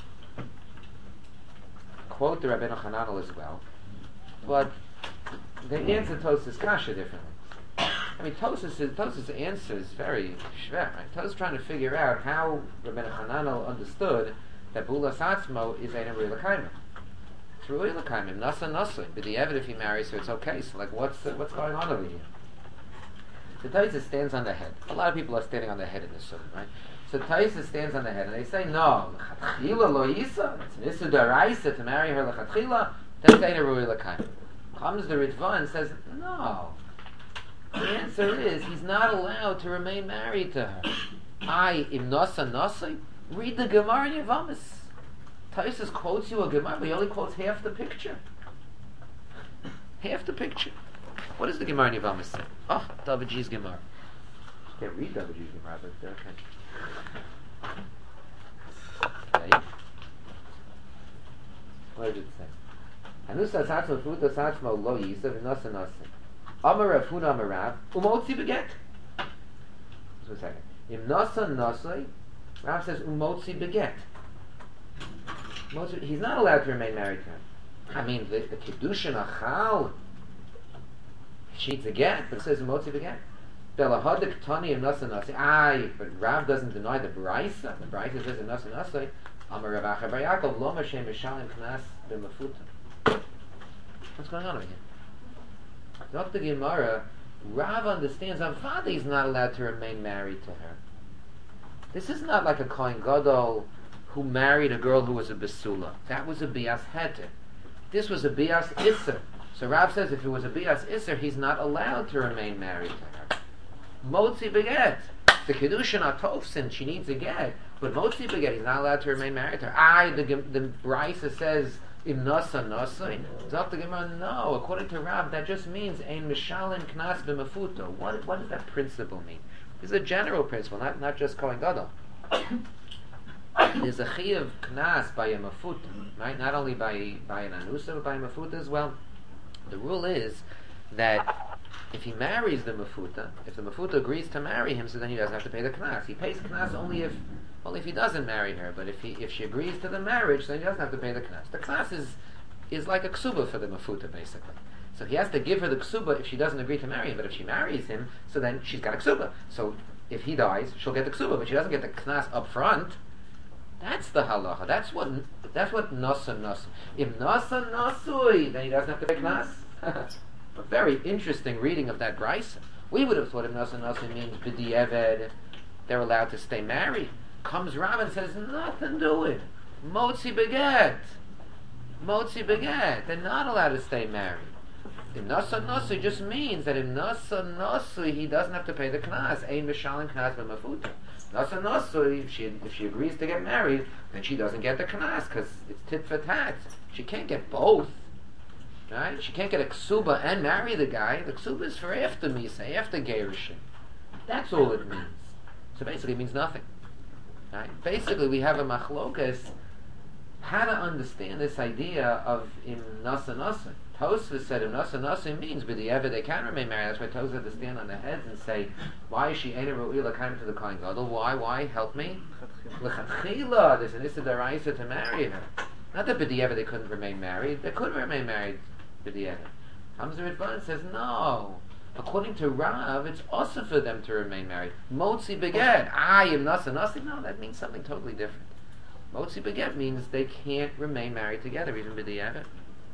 quote the Rabbeinu Chananel as well, but they answer Tosas Kasha differently. I mean, Tosas answer is very shver, right? Tosas trying to figure out how Rabbeinu Chananel understood that Bulas Atzmo is Eina Ru'ui L'Kayim. It's Ru'ui L'Kayim, Nasa Nasa. But the evidence if he marries her, it's okay. So, like, what's going on over here? The Tosas stands on the head. A lot of people are standing on the head in this sunnah, right? So Tosas stands on the head, and they say, no, L'Chatchila Lo Yisa. It's an Issa D'Oraisa to marry her L'Chatchila. That's Eina Ru'ui L'Kayim. Comes the Ritva and says, no. The answer is, he's not allowed to remain married to her. Im Nasa Nasa, read the Gemara in Yavamis. Tosas quotes you a Gemara, but he only quotes half the picture. Half the picture. What does the Gemara in Yavamis say? Oh, David G's Gemara. You can't read David G's Gemara, but okay. Okay. What did it say? Anusas Atzmo Frutas Atzmo Lo Yisa V'Nasa Nasa. Amar Rav Huna Amar Rav Umotzi Beget. Just a second. Im Nasa Nasa, Rav says Umotzi Beget. He's not allowed to remain married to her. I mean, the Kiddushin Achal, she needs a get, but it says Umotzi Beget. Belahadik Tani and Nasa Nasi. Aye, but Rav doesn't deny the Braisa. The Braisa says in Nasa Nasi, Amar Rav Acha Bar Yaakov, Lo Mashem Mishalim Knas B'Mafuta. What's going on over here? Dr. Gemara, Rav understands Avadi is not allowed to remain married to her. This is not like a Kohen Gadol who married a girl who was a Besula. That was a Bias Heter. This was a Bias Isser. So Rav says if it was a Bias Isser, he's not allowed to remain married to her. Motzi beget. The Kedushin Atofsin, she needs a get. But Motzi beget, he's not allowed to remain married to her. The Brisa says, Im Nasa Nasai. Dr. Gemara, no. According to Rav, that just means Ein Mishalim Knas B'Mafuto. What does that principle mean? It's a general principle, not just Kohen Gadol. There's a Chiyuv Knas by a Mafuta, right? Not only by an Anusa, but by a Mafuta as well. The rule is that if he marries the Mafuta, if the Mafuta agrees to marry him, so then he doesn't have to pay the Knas. He pays Knas only if he doesn't marry her, but if she agrees to the marriage, then he doesn't have to pay the Knas. The Knas is like a Ksuba for the Mafuta, basically. So he has to give her the Ksuba if she doesn't agree to marry him, but if she marries him, so then she's got a Ksuba. So if he dies, she'll get the Ksuba, but she doesn't get the Knas up front. That's the halacha. That's what nasa. If nasa nasui, then he doesn't have to pay Knas. A very interesting reading of that brisa. We would have thought if nasa nasui means b'di'eved, they're allowed to stay married. Comes Rav and says nothing to it. Motzi beget. They're not allowed to stay married. Im nasa nasui just means that in nasa nasui he doesn't have to pay the Knas. Ein mishalim Knas b'mafuta. Nasa nasui, if she agrees to get married, then she doesn't get the Knas because it's tit for tat. She can't get both. Right? She can't get a ksuba and marry the guy. The ksuba is for after Misa, after Gerushin. That's all it means. So basically it means nothing. Right? Basically we have a machlokas how to understand this idea of im nasa nasa. Tosfos said im nasa nasa means b'di'eved they can remain married. That's why Tosfos had to stand on the heads and say, why is she ain't ru'ila kind to the Kohen Gadol? Why? Help me. L'chatchila, there's an issa daraisa to marry her. Not that b'di'eved they couldn't remain married. They could remain married b'di'eved. Comes the Ritvan and says, no. According to Rav, it's also for them to remain married. Motzi beget. Im nasa nasa. No, that means something totally different. Motzi beget means they can't remain married together, even b'di'eved.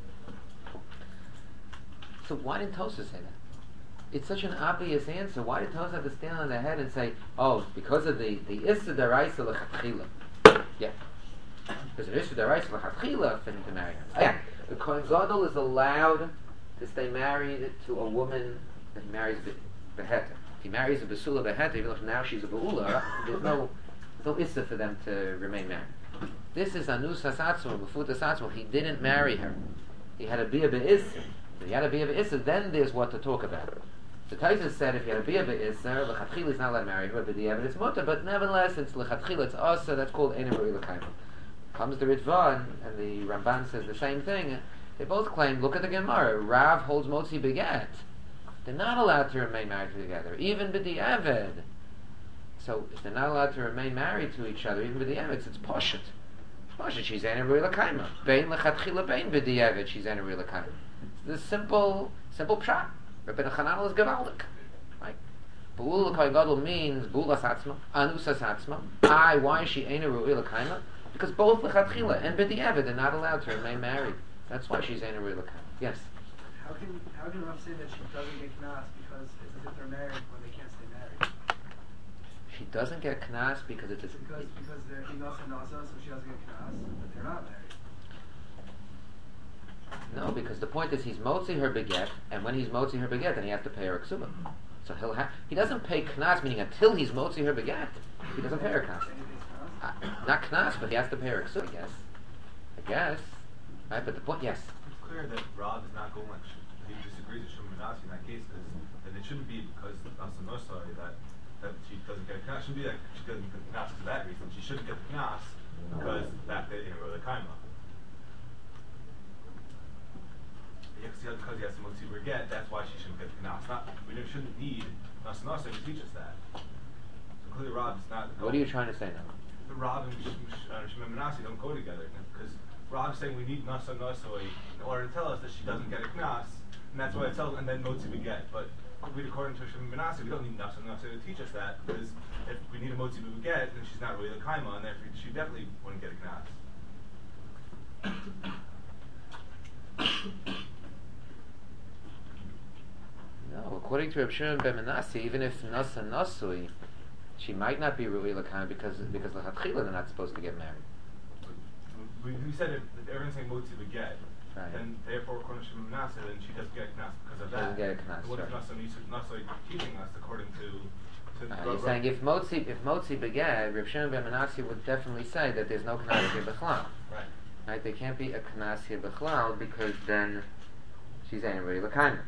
So why didn't Tosfos say that? It's such an obvious answer. Why did Tosfos have to stand on their head and say, oh, because of the Issa Daraisa L'Chatchila? Yeah. Because of Issa Daraisa L'Chatchila for him to marry her. Yeah. The Kohen Gadol is allowed to stay married to a woman that he marries Beheter. If he marries a Besula Beheter, even though now she's a Be'ula, there's no Issa for them to remain married. This is Anus HaSatzma, Befuta Satzma. He didn't marry her. He had a Bia Be'issa. If he had a Bia Be'issa, then there's what to talk about. The Taisus said if he had a Bia Be'issa, L'Chatchila is not allowed to marry her, but the evidence is mutter, but nevertheless, it's L'Chatchila, it's Asa, that's called Ein Ru'i L'Kaima. Comes the Ritvan, and the Ramban says the same thing. They both claim, look at the Gemara, Rav holds Motzi Beget. They're not allowed to remain married together, even B'di'eved. So, if they're not allowed to remain married to each other, even B'di'eved, it's Poshet. Poshet, she's Ein Ru'i L'Kaima. Bein L'Chatchila, Bein B'di'eved, she's Ein Ru'i L'Kaima. It's the simple pshat. Rabbi Chananel is Gavaldik. Right? Be'ula Kohen Gadol means Be'ula Satzma, Anusa Satzma. Why is she Ein Ru'i L'Kaima? Because both L'Chatchila and B'di'eved are not allowed to remain married. That's why she's Ein Ru'i L'Kaima. Yes? How can Rav say that she doesn't get Knas because it's as if they're married when they can't stay married? She doesn't get Knas because it's Because they're Inos and Nasa, so she doesn't get Knas, but they're not married. No, because the point is he's Motzi her beget, and when he's Motzi her beget, then he has to pay her a ksuba. So he doesn't pay Knas, meaning until he's Motzi her beget, he doesn't pay her Knas. Not Knas, but he has to pay her a ksuba, I guess. Right, but the point, yes? It's clear that Rav is not going like, he disagrees with Shimon Menashe in that case, because then it shouldn't be because Nasa Nosai that she doesn't get a Knas. It shouldn't be that she doesn't get the Knas for that reason. She shouldn't get the Knas because that they were the Kaima. Because he has to Motzi Beget, that's why she shouldn't get the Knas. We shouldn't need Nasa Nosai to teach us that. So clearly Rav is not... What are you trying to say now? The Rav and Shimon Menashe don't go together, because Rav is saying we need Nasa Nosai in order to tell us that she doesn't get a Knas, and that's why it tells, and then Motzi Beget. But according to Shimon ben Asi, we don't need Nasa to teach us that, because if we need a Motzi B'Beget, then she's not really a Kaima, and therefore she definitely wouldn't get a Knas. No, according to Reb Shimon ben Menashe, even if Nasa Nasui, she might not be Ru'i L'Kaima because L'Chatchila they're not supposed to get married. We said if everyone's saying Motzi B'Get, Right. then therefore according to Shimon ben Asi, then she doesn't get a Knas because of She that. doesn't get a Knas, What is right. Nasa teaching us according to You're saying if Motzi begat, Reb Shimon ben Menashe would definitely say that there's no Knas here B'chlal. Right. Right? There can't be a Knas here B'chlal because then she's ain't really L'Kaima.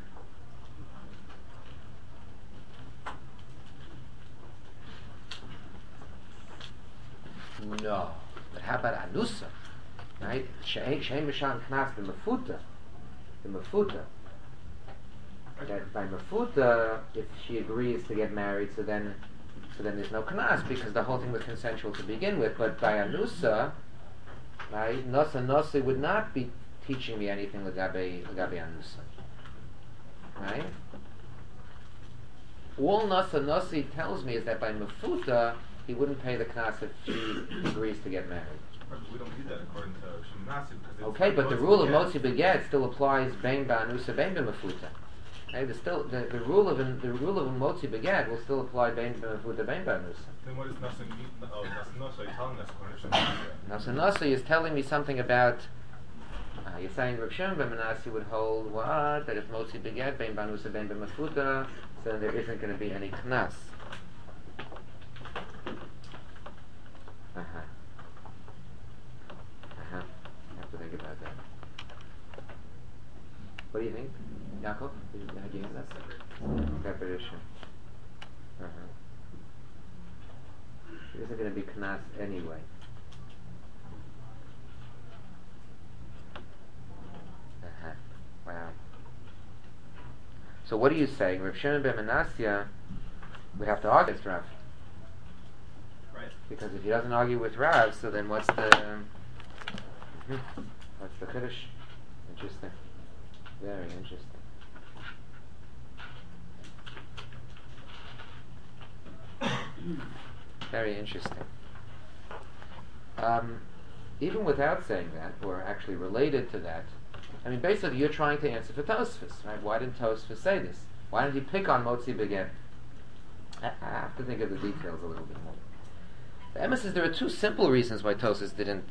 No. But how about Anusa? Right? She'en B'shan Knas b'Mefuta. B'Mefuta. That by Mefuta, if she agrees to get married, so then there's no Knas, because the whole thing was consensual to begin with. But by Anusa, right, Nasa would not be teaching me anything L'gabe Anusa. Right? All Nasa tells me is that by Mefuta, he wouldn't pay the Knas if she agrees to get married. We don't need that according to Shimon ben Asi, because it's Okay, but the Motzi rule of B'Get. Motzi Beget still applies Bein Ba'anusa, Bein B'Mefuta. Right? There's still the rule of a Motzi Beget will still apply Bein B'Mefuta, Bein Ba'anusa. Then what does Nasa mean? Oh, Nasa telling us according to Shimon ben Asi. Now, so Nasi is telling me something about. You're saying Reb Shimon ben Menashe would hold what? That if Motzi Beget, Bein Ba'anusa, Bein B'Mefuta, so there isn't going to be any Knas. I have to think about that. What do you think, Yaakov? How do you hear that? Separate issue. There isn't going to be Knas anyway. Wow. So what are you saying? Reb Shimon ben Menashe would have to argue with Rav. Right. Because if he doesn't argue with Rav, so then what's the chiddush? Interesting. Very interesting. Very interesting. Even without saying that, or actually related to that, I mean, basically you're trying to answer for Tosfos, right? Why didn't Tosfos say this? Why did he pick on Motzi Beget? I have to think of the details a little bit more. The Emma says there are two simple reasons why Tosfos didn't.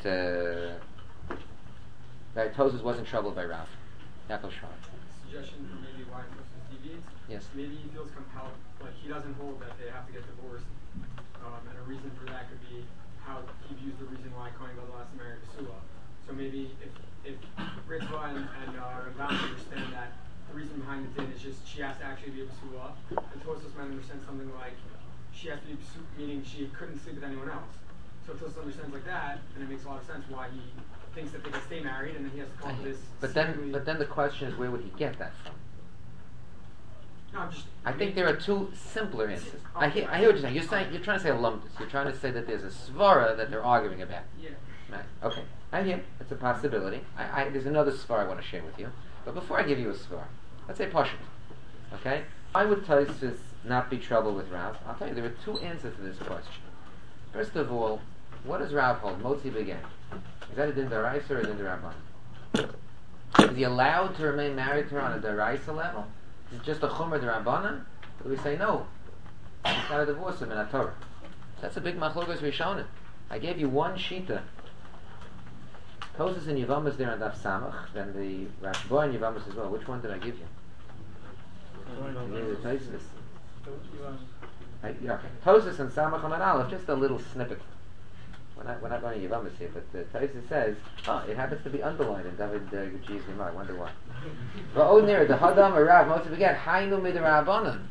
That Tosfos wasn't troubled by Rav. Yaakov Shmuel. Suggestion for maybe why Tosfos deviates. Yes. Maybe he feels compelled, like he doesn't hold that they have to get divorced, and a reason for that could be how he views the reason why Kohen Gadol has to marry Pesua. So maybe if Ritva and Ram understand that the reason behind the din is just she has to actually be a Pesua, and Tosfos might understand something like she has to be Pesua, meaning she couldn't sleep with anyone else. So if Tosfos understands like that, then it makes a lot of sense why he thinks that they can stay married, and then he has to come up with this. But then the question is, where would he get that from? No, I think there are two simpler answers. I hear what you're saying. You're trying to say a lumpus. You're trying to say that there's a svara that they're arguing about. Yeah. Right. Okay. I hear. It's a possibility. There's another svara I want to share with you. But before I give you a svara, let's say Pashut. Okay. Why would Tosfos not be troubled with Rav? I'll tell you. There are two answers to this question. First of all, what does Rav hold? Motzi Beget. Is that a din d'oraisa or a din d'rabbanan? Is he allowed to remain married to her on a d'oraisa level? Is it just a chumrah d'rabbanan? Or do we say no? It's not a divorce in a Torah. That's a big machlokes rishonim. I gave you one shita. Tosfos and Yevamos there on Daf Samach, then the Rashba and Yevamos as well. Which one did I give you? I gave you the Tosfos. Okay. Tosfos and Samach on an Aleph, just a little snippet. We're not going to Yevamos here, but Tosfos says, it happens to be underlined in David Gucci's Gemara. I wonder why. But near the Hadam Rav, most of again, Hainu midrabanan.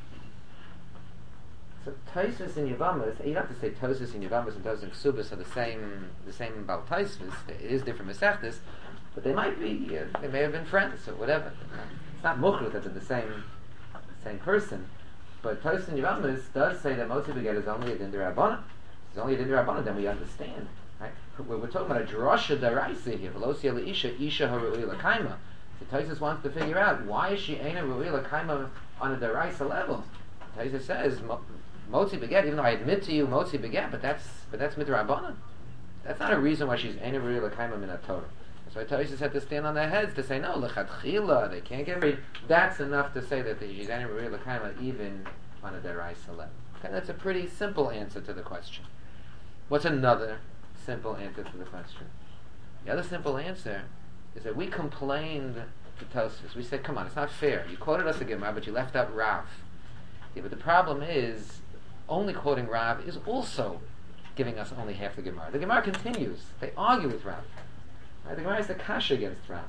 So Tosfos and Yevamos, you don't have to say Tosfos and Yevamos and Tosfos and Ksubas are the same about Tosfos. It is different Masechtas, but they might be, they may have been friends or whatever. It's not mukhlut that they're the same person. But Tosfos and Yevamos does say that Motzi Beget is only a din d'rabbanan. It's only a din d'rabbanan, then we understand. Right? We're talking about a drasha d'oraisa here. Velosia leisha, isha haru'i l'kaima. So Tosfos wants to figure out why is she Eina Ru'ila Kaima on a Deraisa level. Tosfos says Motzi Beget, even though I admit to you Motzi Beget, but that's Midrabanan. That's not a reason why she's Eina Ru'ila Kaima Min HaTorah. So Tosfos had to stand on their heads to say no, Lechatchila, they can't get married. That's enough to say that she's Eina Ru'ila Kaima even on a Deraisa level. Okay, that's a pretty simple answer to the question. What's another simple answer to the question? The other simple answer is that we complained to Tosfos. We said, come on, it's not fair. You quoted us a Gemara, but you left out Rav. Yeah, but the problem is, only quoting Rav is also giving us only half the Gemara. The Gemara continues. They argue with Rav. Right? The Gemara is the kasha against Rav.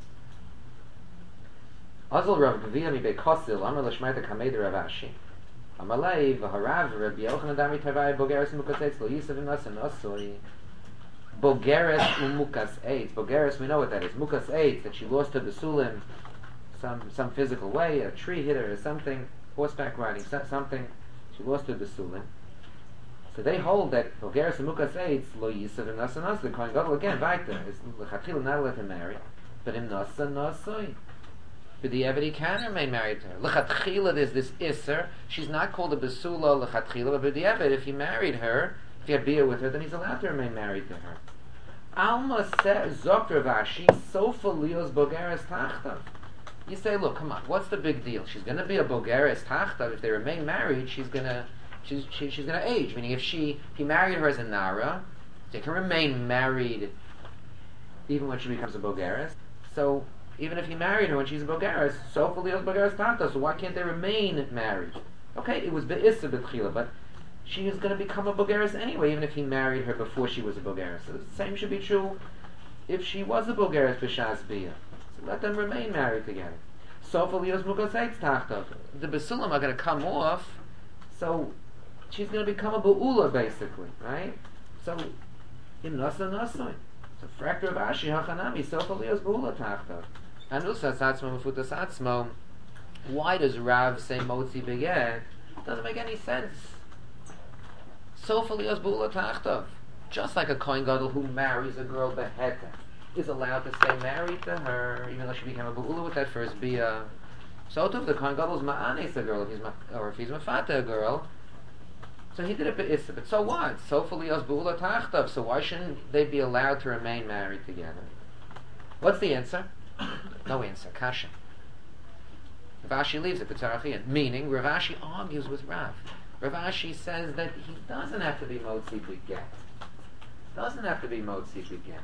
Azal Rav Gvia mi bekosil, Amar l'shmarta kamei de Rav Ashi. Amalei v'harav Rabbi Yochanan dami tavai bogeres umukas lo yisav imnasan osoi. Bogeres umukas eitz. Bogeres, we know what that is. Mukas eitz, that she lost her besulim some physical way, a tree hit her or something, horseback riding, something. She lost her besulim. So they hold that Bogeres umukas eitz lo yisav imnasan osoi. The Kohen Gadol again, weiter, is l'chatchila not let him marry, but imnasan osoi. But the Eved can remain married to her. L'chatchila, there's this Isser. She's not called a Besula l'chatchila, but the Eved, if he married her, if he had beer with her, then he's allowed to remain married to her. Alma zok Rav Ashi sofa lios bogeres tachtav. You say, look, come on, what's the big deal? She's going to be a bogeres tachtav. If they remain married, she's going to age. Meaning, if he married her as a nara, they can remain married even when she becomes a bogeres. So even if he married her when she's a bogeres, sofa lios bogeres tachtav. So why can't they remain married? Okay, it was be'issa b'tchila, but she is going to become a bogeres anyway, even if he married her before she was a bogeres. So the same should be true if she was a bogeres b'shas biyah. So let them remain married together. Sofa lios mukas eitz tachtav. The basulim are going to come off, so she's going to become a ba'ula basically, right? So in nasa nasoi. So fractor of Ashi hachanami sofa lios ba'ula tachtav. Anusas atzmo mefutas atzmo. Why does Rav say motzi beget? Doesn't make any sense. Sofa lios ba'ula tachtav. Just like a Kohen Gadol who marries a girl beheta is allowed to stay married to her even though she became a ba'ula with that first biyah. So too, if the Kohen Gadol is ma'anes a girl, if he's mafata a girl, so he did it be'issa. But so what? Sofa lios ba'ula tachtav. So why shouldn't they be allowed to remain married together? What's the answer? No answer. Kasha. Rav Ashi leaves it, B'tzarachian. Meaning, Rav Ashi argues with Rav. Rav Ashi says that he doesn't have to be motzi beget. Doesn't have to be motzi beget.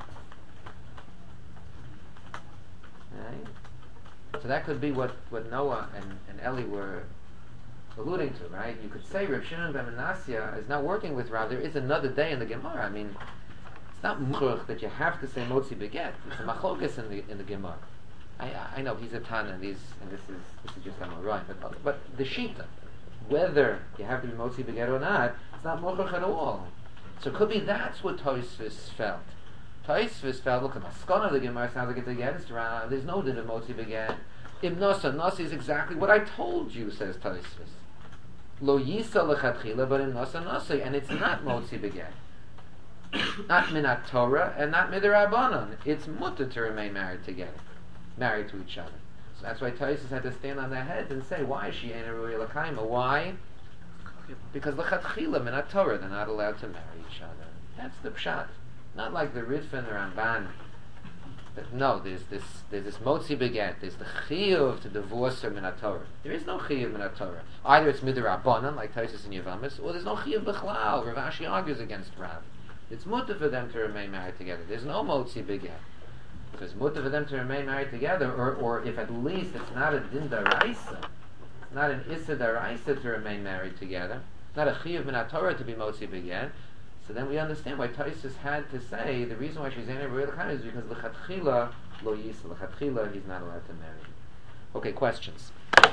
Right? So that could be what Noah and Eli were alluding to, right? You could say Reb Shimon ben Menasya is not working with Rav. There is another day in the Gemara. I mean, it's not much that you have to say motzi beget. It's a machlokas in the Gemara. I know he's a Tana, and this is just Amorai, but the Shita, whether you have to be motzi beget or not, it's not mochach at all. So it could be that's what Tosfos felt. Tosfos felt, look, the maskana of the Gemara sounds like it's against Rav. There's no din of motzi beget. Nasa is exactly what I told you, says Tosfos. Lo yisa lechatchila, but nasa, and it's not motzi beget. Not minat Torah and not midrabanan. It's mutter to remain married together, married to each other. So that's why Tosfos had to stand on their heads and say, why is she Eina Ru'ila Kaima? Why? Because lechatchila minat Torah, they're not allowed to marry each other. That's the pshat. Not like the Ritva and the Ramban. But no, there's this motzi beget. There's the chiyuv to divorce her minat Torah. There is no chiyuv minat Torah. Either it's midrabanan like Tosfos and Yevamos, or there's no chiyuv b'chlal. Rav Ashi argues against Rav. It's mutter for them to remain married together. There's no motzi beget. If it's mutter for them to remain married together, or if at least it's not a din daraisa, it's not an issa daraisa to remain married together, not a chiyuv minat Torah to be motzi beget, so then we understand why Tosfos had to say the reason why she's Eina Ru'ila Kaima is because l'chatchila lo yisa, l'chatchila he's not allowed to marry. Okay, questions.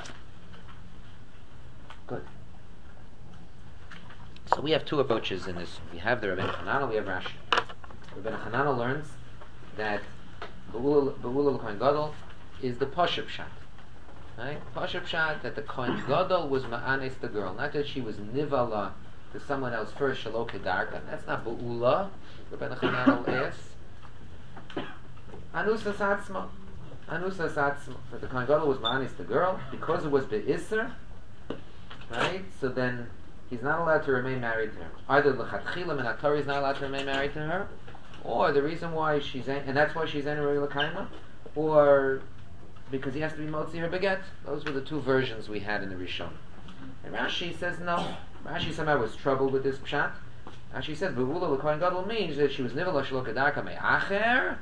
Good. So we have two approaches in this. We have the Rabbeinu Hananel, we have Rashi. Rabbeinu Hananel learns that Be'ula l'Kohen Gadol is the Pashup Pshat. Right? Pashup Pshat, that the Kohen Gadol was ma'anes the girl, not that she was nivala to someone else first, shalo kedarka. That's not Be'ula. Rabbeinu Hananel asks. Anusas atzma. Anusas Atzmo. But the Kohen Gadol was Ma'anis the girl. Because it was Be'isser, right? So then he's not allowed to remain married to her. Either L'chatchila Min HaTorah is not allowed to remain married to her, or the reason why and that's why she's in a Rui L'Kaima, or because he has to be Motzi her Beget. Those were the two versions we had in the Rishon. And Rashi says no. Rashi somehow was troubled with this pshat. Rashi says Be'ula L'Kohen Gadol means that she was Nivela Shelo Kedarka Me'acher.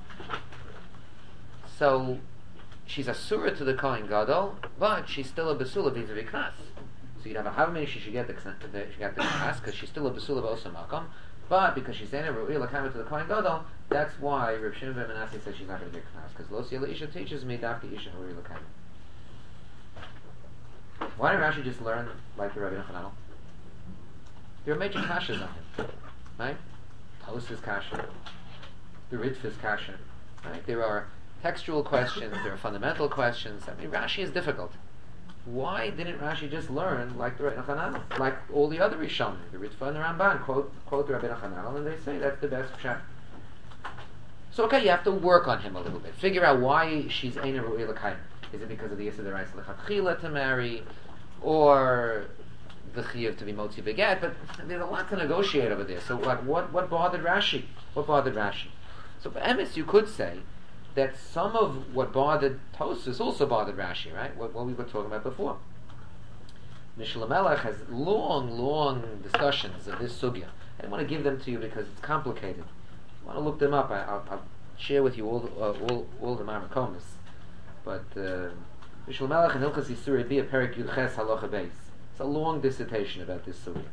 So she's a surah to the Kohen Gadol, but she's still a Besula vis-a-vis Knas. So you'd have a Havamini, she should get the Knas, because she's still a Besula B'osam Makom, but because she's saying a Ru'il L'Kaima to the Kohen Gadol, that's why Reb Shimon ben Menashe says she's not going to get Knas, because Lo Siyah Isha teaches me Dafki Isha Ru'il L'Kaima. Why didn't Rashi just learn like the Rabbeinu Chananel? There are major kashas on him, right? Tos's kasha, the Ritva's kasha, right? There are textual questions, there are fundamental questions. I mean, Rashi is difficult. Why didn't Rashi just learn like the Rabbeinu Chananel, like all the other Rishonim, the Ritva and the Ramban quote the Rabbeinu Chananel, and they say that's the best pshat. So okay, you have to work on him a little bit. Figure out why she's Eina Ru'il L'Kaim. Is it because of the Yisra D'Oraisa L'Chatchila to marry, or the Chiyuv to be Motzi Beget? But there's a lot to negotiate over there. So like, what bothered Rashi? What bothered Rashi? So for Emes, you could say that some of what bothered Tosfos also bothered Rashi, right? What we were talking about before. Mishnah Melech has long discussions of this sugya. I don't want to give them to you because it's complicated. I want to look them up. I'll share with you all the Marmakomis. But Mishnah Melech and Hilchas Yisur be a Perek Yudches Halacha Beis. It's a long dissertation about this sugya.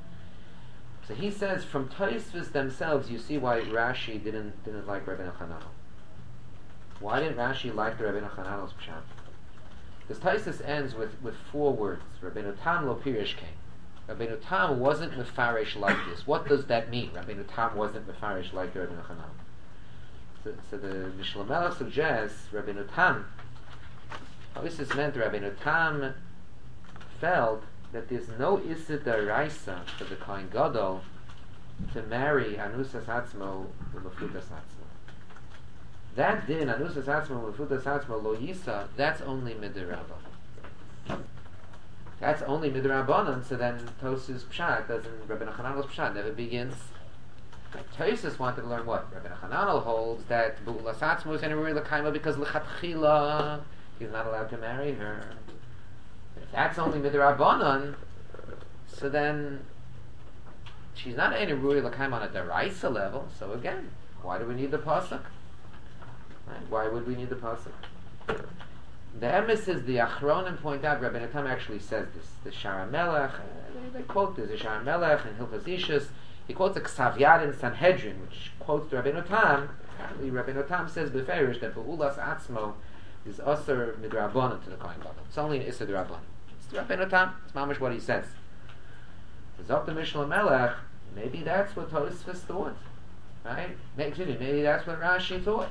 So he says from Tosfos themselves, you see why Rashi didn't like Rabbeinu Chananel. Why didn't Rashi like the Rabbeinu Chananel's pshat? Because Tosfos ends with 4 words. Rabbeinu Tam lo pirish came. Rabbeinu Tam wasn't mefarish like this. What does that mean? Rabbeinu Tam wasn't mefarish like Rabbeinu Chananel. So the Mishnah Melech suggests Rabbeinu Tam. Obviously, this meant Rabbeinu Tam felt that there's no Isid D'Oraisa for the Kohen Gadol to marry Anusas Atzmo U'Mefudas Atzmo. That din, Anusas Atzmo U'Mefudas Atzmo Lo Yisa, that's only Midrabbanan. That's only Midrabbanan, so then Tos's Pshat doesn't, Rabbeinu Chananel's Pshat never begins. Tosfos wanted to learn what? Rabbeinu Chananel holds that Bu'ulas Atzmo is in a Ru'il L'Kaima because L'Chatchila he's not allowed to marry her. If that's only Midrabbanan, so then she's not in a Ru'il L'Kaima on a D'Oraisa level. So again, why do we need the pasuk? Right? Why would we need the pasuk? The emes is the Achronim point out. Rabbeinu Tam actually says this. The Shara Melech, they quote this. The Shara Melech and Hilchos Ishus. He quotes a Ksav Yad in Sanhedrin, which quotes Rabbeinu Tam. Apparently, Rabbeinu Tam says beferish that Be'ulas Atzmo is Aser Midrabbanan to the Kohen Gadol. It's only an Issa D'Rabbanan. It's the Rabbeinu Tam. It's mamish what he says. It's up to Mishnah Melech. Maybe that's what Tosfos thought, right? Maybe that's what Rashi thought.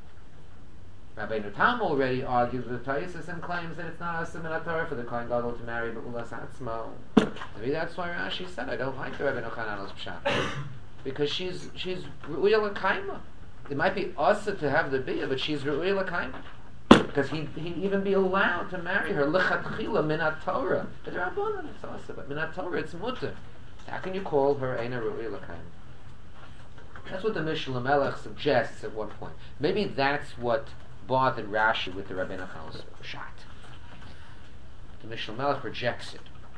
Rabbeinu Tam already argues with Tosfos and claims that it's not Aser Min HaTorah for the Kohen Gadol to marry Be'ulas Atzmo. Maybe that's why Rashi said, I don't like the Rabbeinu Chananel's pshat, because she's Ru'il L'Kaima. It might be Aser to have the biyah, but she's Ru'il L'Kaima. Because he'd even be allowed to marry her L'Chatchila Min HaTorah. But Rabbanan it's Aser, but Min HaTorah it's mutter. How can you call her Eina Ru'il L'Kaima? That's what the Mishnah Melech suggests at one point. Maybe that's what bothered Rashi with the Rabbeinu Chananel's pshat. The Mishnah Melech rejects it.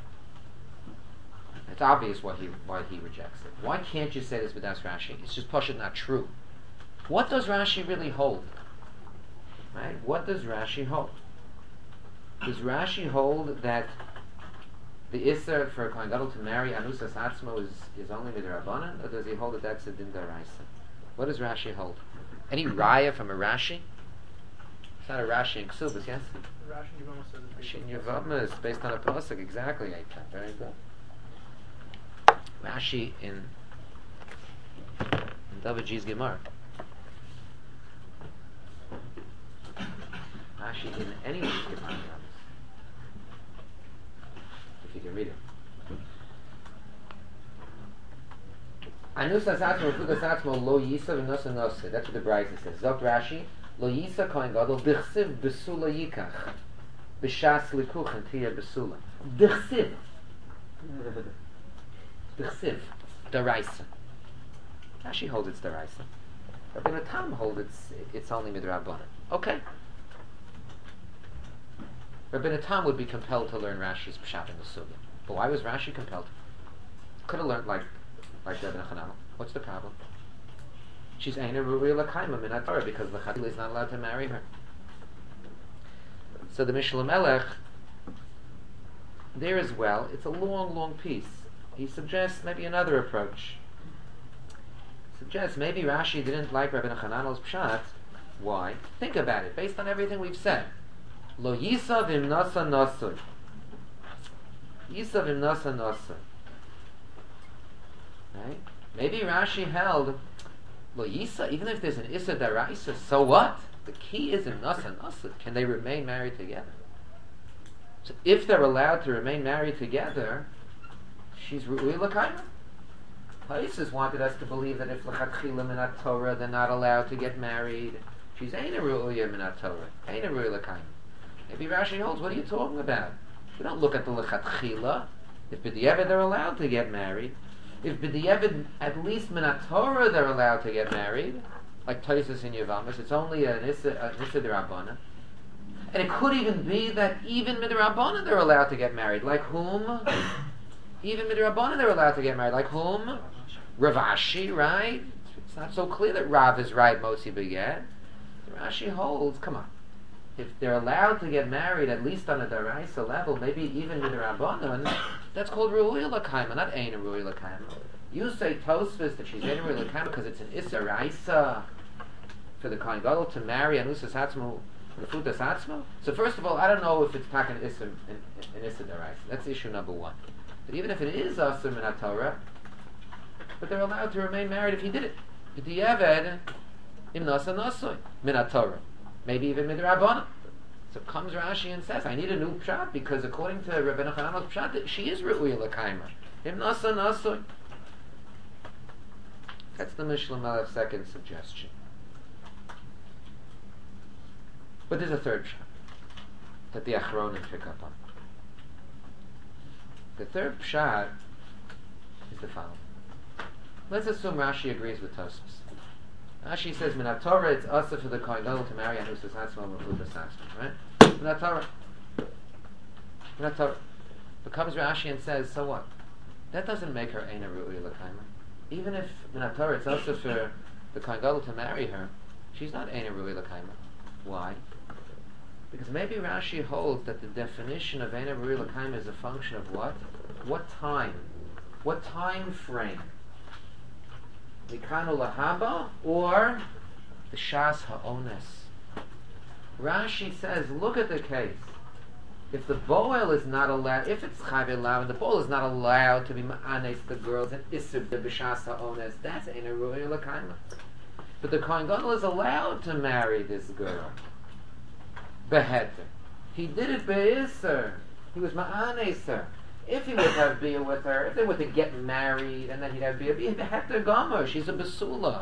It's obvious why he rejects it. Why can't you say this without Rashi? It's just pashut not true. What does Rashi really hold? Right? What does Rashi hold? Does Rashi hold that the Isser for a Kohen Gadol to marry Anusas Atzmo is only Midrabbanan, or does he hold that that's a Din D'Oraisa? What does Rashi hold? Any raya from a Rashi? It's not a Rashi in Ksubas, yes? Rashi in Yevamah says it's Rashi in Yevamah is based on a pasuk, exactly. Very good. Rashi in David G's Gemara. Rashi in any Gemara, if you can read it. Anusas Atzmo U'Mefudas Atzmo Lo Yisa V'Nosa Nosa. That's what the Brisa says. Zok Rashi Lo yisa kohen gadol dichsiv besula yikach b'shas likuchen tiya besula. Dichsiv. Dichsiv. Daraisa. Rashi holds it's daraisa. Rabbeinu Tam holds it's only midrabanan. Okay. Rabbeinu Tam would be compelled to learn Rashi's pshat in the sugya. But why was Rashi compelled? Could have learned like Rabbeinu Chananel. What's the problem? She's Eina Ru'ya L'Kaima Min HaTorah because the Chadil is not allowed to marry her. So the Mishnah Melech, there as well, it's a long piece. He suggests maybe another approach. He suggests maybe Rashi didn't like Rabbeinu Chananel's pshat. Why? Think about it, based on everything we've said. Lo yisav im nasa nasur. Yisav im nasa nasur. Right? Maybe Rashi held Lo Yisa, even if there's an Issa Daraisa, so what? The key is in Nasa Nasa. Can they remain married together? So if they're allowed to remain married together, she's Ru'ui L'Kaima. Haisis wanted us to believe that if L'Chatchila Minat Torah, they're not allowed to get married. She's Eina Ru'uya Minat Torah. Eina Ru'ui L'Kaima. Maybe Rashi holds, what are you talking about? We don't look at the L'Chatchila. If B'di'evet they're allowed to get married, if b'di'evid, at least minat Torah, they're allowed to get married, like Tosfos in Yevamos, it's only an Issa d'Rabbanan. And it could even be that even midrabbanan they're allowed to get married. Like whom? Even midrabbanan they're allowed to get married. Like whom? Rav Ashi, right? It's not so clear that Rav is right, Motzi Beget. Rashi holds, come on. If they're allowed to get married, at least on a daraisa level, maybe even midrabbanan, that's called Ru'uya L'Kaima, not Eina Ru'uya L'Kaima. You say Tosfos that she's Eina Ru'uya L'Kaima because it's an Issa Raisa for the Kohen Gadol to marry an Usas Hatzmo, Nefutas Hatzmo. So first of all, I don't know if it's Takan Issa an Issa Daraisa. That's issue number one. But even if it is Asur Minat Torah, but they're allowed to remain married if he did it. B'di'eved im nasa nasoi Minat Torah. Maybe even midrabbanan. So comes Rashi and says, I need a new pshat because according to Rabbeinu Chananel's pshat, she is Ru'uya L'Kaima. Im nasa nasoi. That's the Mishnah Melech's second suggestion. But there's a third pshat that the Achronim pick up on. The third pshat is the following. Let's assume Rashi agrees with Tosfos. Rashi says, Minat Torah, it's also for the Kohen Gadol to marry an Usas Hatzmo and Mechudas Hatzmo, right? Minat Torah. Minat Torah. But comes Rashi and says, so what? That doesn't make her Eina Ru'uya L'Kaima. Even if Minat Torah, it's also for the Kohen Gadol to marry her, she's not Eina Ru'uya L'Kaima. Why? Because maybe Rashi holds that the definition of Eina Ru'uya L'Kaima is a function of what? What time? What time frame? Mikanu lahaba or the shas ha'ones. Rashi says, look at the case. If the boel is not allowed, if it's chayv lav, the boel is not allowed to be ma'anes the girls and isur the b'shas ha'ones, that's Eina Ru'uya L'Kaima. But the Kohen Gadol is allowed to marry this girl. Beheter. He did it be'isur. He was ma'anes her. If he would have bia with her, if they were to get married, and then he'd have bia beheter gomer, she's a basula.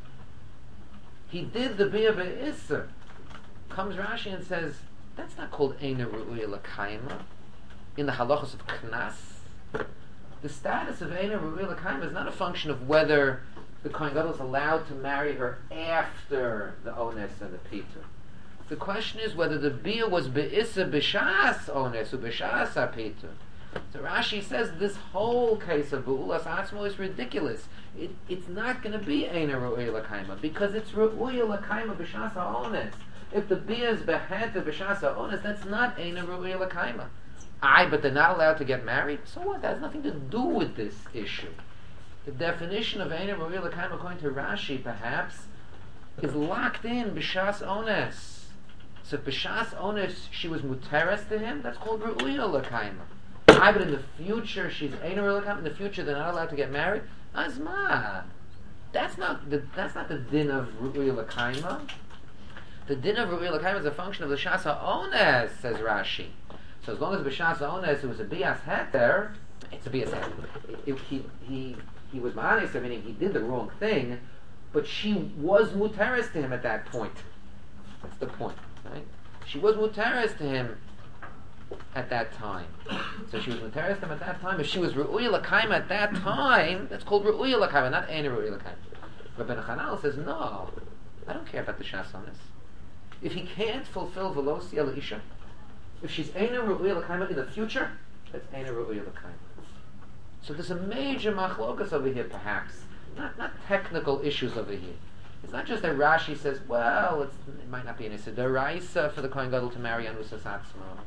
He did the bia be'isur. Comes Rashi and says, that's not called Eina Ru'uya L'Kaima. In the halachos of Knas, the status of Eina Ru'uya L'Kaima is not a function of whether the Kohen Gadol is allowed to marry her after the ones and the pitur. The question is whether the bia was be'isur b'shas ones or b'shas pitur. So Rashi says this whole case of Be'ulas Atzmo is ridiculous. It's not going to be Eina Ru'uya L'Kaima because it's Ru'uya L'Kaima b'shas ha'ones. If the bia is beheter b'shas ha'ones, that's not Eina Ru'uya L'Kaima. But they're not allowed to get married? So what? That has nothing to do with this issue. The definition of Eina Ru'uya L'Kaima, according to Rashi, perhaps, is locked in b'shas ones. So if b'shas ones she was muteres to him, that's called Ru'uya L'Kaima. But in the future she's Eina Ru'uya L'Kaima. In the future they're not allowed to get married. Azma. That's not the din of Ru'uya L'Kaima. The din of Ru'uya L'Kaima is a function of the Shas HaOnes, says Rashi. So as long as b'shas HaOnes it was a bias heter, it's a bias heter. He was ma'anis, meaning he did the wrong thing, but she was muteres to him at that point. That's the point, right? She was mutaris to him at that time. So she was mutaris to him at that time. If she was ru'uya l'kaima at that time, that's called ru'uya l'kaima, not Eina ru'uya l'kaima. Rabbi Chananel says, no, I don't care about the shas on this. If he can't fulfill velosia l'isha, if she's Eina ru'uya l'kaima in the future, that's Eina ru'uya l'kaima. So there's a major machlokas over here, perhaps. Not technical issues over here. It's not just that Rashi says, well, it might not be an Issa Daraisa for the Kohen Gadol to marry Anusas Atzma.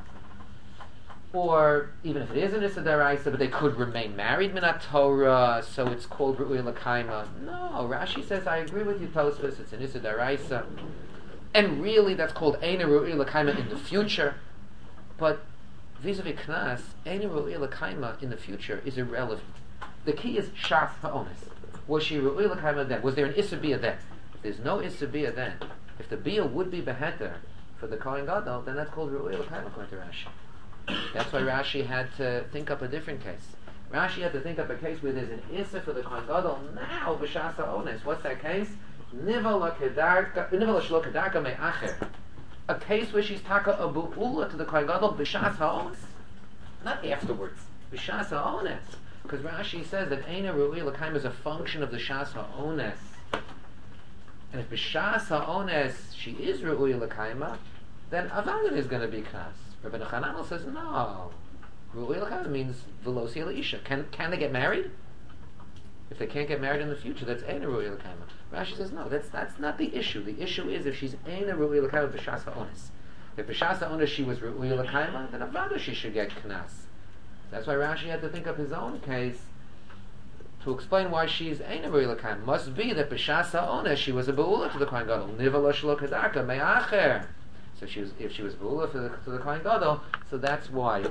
Or even if it is an Issa Daraisa, but they could remain married Minat Torah, so it's called Ru'uya L'Kaima. No, Rashi says, I agree with you, Tosfos, it's an Issa Daraisa. And really, that's called Eina Ru'uya L'Kaima in the future. But vis-a-vis Knas, Eina Ru'uya L'Kaima in the future is irrelevant. The key is Shas Ha'onis. Was she Ru'uya L'Kaima then? Was there an Issa Biyah then? If there's no Issa Biyah then, if the Biyah would be Beheter for the Kohen Gadol, then that's called Ru'uya L'Kaima according to Rashi. That's why Rashi had to think up a different case. Rashi had to think up a case where there's an Issa for the Kohen Gadol now, B'Shas Ha'onis. What's that case? Nivel Shlo Kedarka Me'acher. A case where she's taka a bu'ula to the Kohen Gadol B'Shas Ha'onis. Not afterwards. B'Shas Ha'onis. Because Rashi says that Eina Ru'uya L'Kaima is a function of the Shas Ha'ones. And if B'Shas Ha'ones she is Ru'uya L'Kaima, then Avalin is going to be Knas. Rabbi Chananel says, no. Ru'uya L'Kaima means Velosia L'Isha. Can they get married? If they can't get married in the future, that's Eina Ru'uya L'Kaima. Rashi says, no, that's not the issue. The issue is if she's Eina Ru'uya L'Kaima B'Shas Ha'ones. If B'Shas Ha'ones she was Ru'uya L'Kaima, then Avalin she should get Knas. That's why Rashi had to think of his own case to explain why she's Eina Ru'uya L'Kaima. Must be that B'Shas Ha'ones she was a Be'ula to the Kohen Gadol. Nivel Shlo Kedarka Me'acher. So if she was Be'ula to the Kohen Gadol, so that's why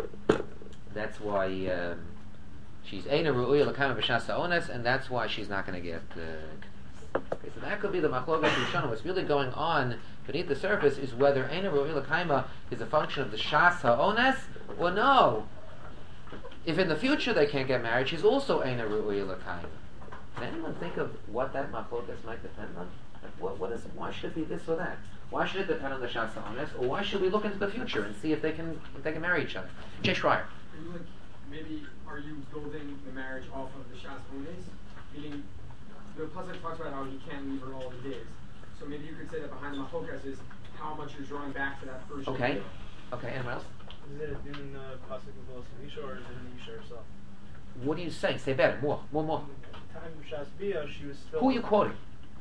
she's Eina Ru'uya L'Kaima B'Shas Ha'ones, and that's why she's not going to get okay, so that could be the Machlokas Rishona. What's really going on beneath the surface is whether Eina Ru'uya L'Kaima is a function of the Shas Ha'ones or no. If in the future they can't get married, she's also Eina Ru'uya L'Kaima. Can anyone think of what that machlokas might depend on? What is? Why should it be this or that? Why should it depend on the Shas Ha'ones, or why should we look into the future and see if they can marry each other? Jay Schreier. Maybe are you building the marriage off of the Shas Ha'ones? Meaning, the pasuk talks about how he can't leave her all the days. So maybe you could say that behind the machlokas is how much you're drawing back to that first. Okay. Video. Okay. Anyone else? Is it in pasuk of Isha or is it in Isha herself? What are you saying? Say better. More. Time of Shas Biyah, she was still. Who are you quoting?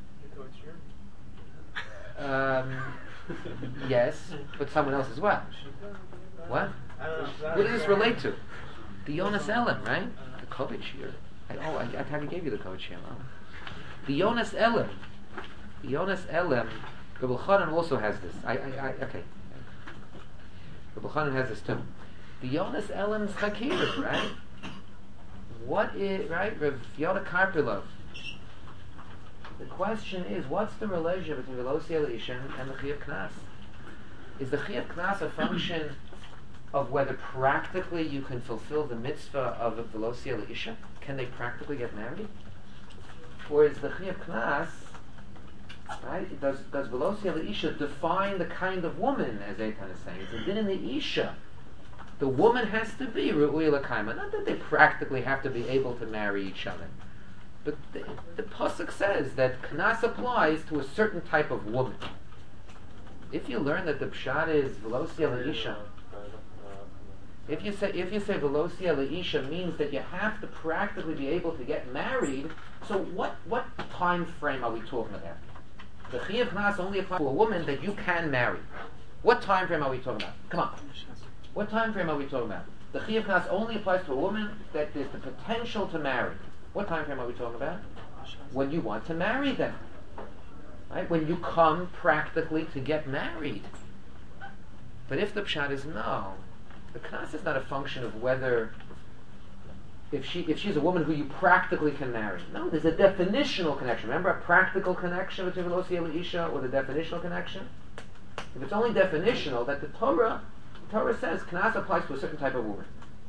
Yes, but someone else as well. What? What does this relate to? The Yonas Elam, right? The Kovach here. I kind of gave you the Kovach here. The Yonas Elam. The Yonas Elam. Rabbi Chanan also has this. Okay. Rabbi Chanan has this too. The Yonas Elam's Chakir, right? What is, right? Rav Yoda Karpilov. The question is, what's the relationship between Velosia L'Isha and the Chiyuv Knas? Is the Chiyuv Knas a function of whether practically you can fulfill the mitzvah of the Velosia L'Isha? Can they practically get married? Or is the Chiyuv Knas, right? Does Velosia L'Isha define the kind of woman, as Eitan is saying? It's a din in the Isha. The woman has to be Ru'uya L'Kaima. Not that they practically have to be able to marry each other. But the pasuk says that Knas applies to a certain type of woman. If you learn that the pshat is Velosia L'Isha, if you say Velosia L'Isha means that you have to practically be able to get married, so what time frame are we talking about? The Chiyuv Knas only applies to a woman that you can marry. What time frame are we talking about? Come on. What time frame are we talking about? The Chiyuv Knas only applies to a woman that there's the potential to marry. What time frame are we talking about? When you want to marry them. Right? When you come practically to get married. But if the pshat is no, the Knas is not a function of whether if she's a woman who you practically can marry. No, there's a definitional connection. Remember a practical connection between Velosia L'Isha or the definitional connection? If it's only definitional, that the Torah says Knas applies to a certain type of woman.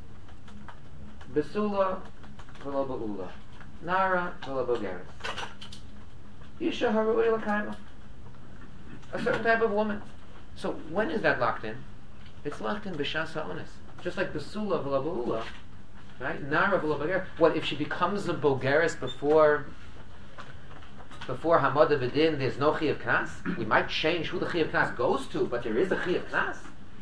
Besula v'lo ba'ula. Nara v'lo bogeres. Isha haru'uya l'kaima. a certain type of woman. So when is that locked in? It's locked in b'shas ha'ones. Just like the sula v'la ba'ula, right? Nara v'la bogeres. What if she becomes a bogeres before Hamad V'din? There's no chiyuv knas. We might change who the chiyuv knas goes to, but there is a chiyuv knas.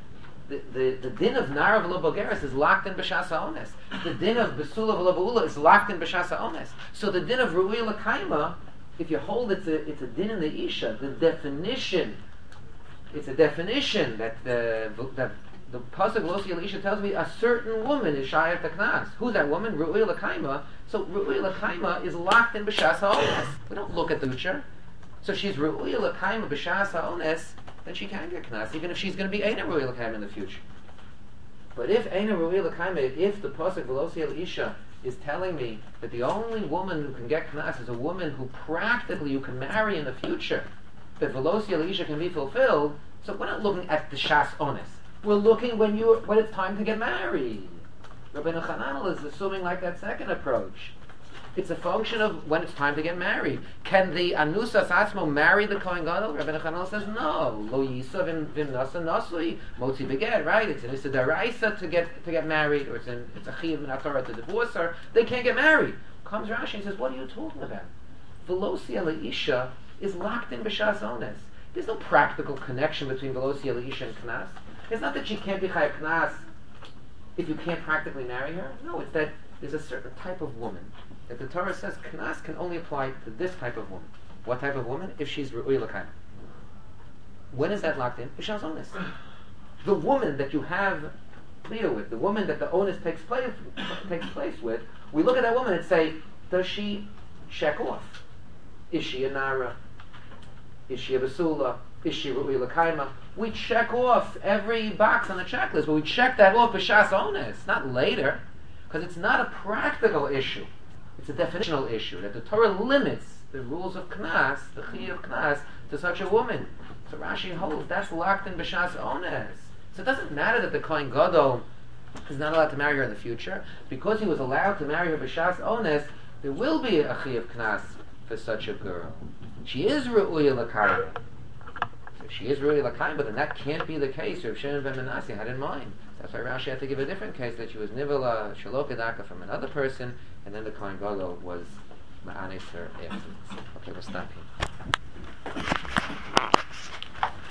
The din of Nara v'la bogeres is locked in b'shas ha'ones. The din of besula v'la ba'ula is locked in b'shas ha'ones. So the din of ru'ui l'kaima, if you hold it's a din in the isha, the definition. It's a definition that the pasuk Losi Elisha tells me a certain woman is shayat knas. Who's that woman? Ru'ui l'kaima. So ru'ui l'kaima is locked in b'shas ha'ones. We don't look at the future. So she's ru'ui l'kaima b'shas ha'ones, then she can get knas, even if she's going to be eina ru'ui l'kaima in the future. But if eina ru'ui l'kaima, if the pasuk Losi Elisha is telling me that the only woman who can get knas is a woman who practically you can marry in the future, that Velosi Elisha can be fulfilled, so we're not looking at the Shas Ones. We're looking when it's time to get married. Rabbeinu Chananel is assuming like that second approach. It's a function of when it's time to get married. Can the Anusas Atzmo marry the Kohen Gadol? Rabbeinu Chananel says no. Lo Yisa vim nasa nasui motzi beget. Right? It's an Issa Daraisa to get married, or it's a Chiyuv min HaTorah to divorce her. They can't get married. Comes Rashi and says, what are you talking about? Velosi Elisha is locked in b'shas ones. There's no practical connection between Velosi Elisha and Knas. It's not that she can't be chayav Knas if you can't practically marry her. No, it's that there's a certain type of woman that the Torah says Knas can only apply to this type of woman. What type of woman? If she's Ru'ui l'kaima. When is that locked in? B'shas ones. The woman that you have clear with, the woman that the onus takes place with, we look at that woman and say, does she check off? Is she a nara? Is she a basula? Is she ru'ui l'kaima? We check off every box on the checklist, but we check that off b'shas ones, not later, because it's not a practical issue. It's a definitional issue that the Torah limits the rules of knas, the chiyuv of knas, to such a woman. So Rashi holds that's locked in b'shas ones. So it doesn't matter that the Kohen Gadol is not allowed to marry her in the future, because he was allowed to marry her b'shas ones. There will be a chiyuv knas for such a girl. She is ru'uya l'kaima. So if she is ru'uya l'kaima, but then that can't be the case. Rav Shimon ben Menashe had in mind. That's why Rashi had to give a different case, that she was nivela shalokadaka from another person, and then the Kohen Gadol was ma'anes her afterwards. Okay, we'll stop here.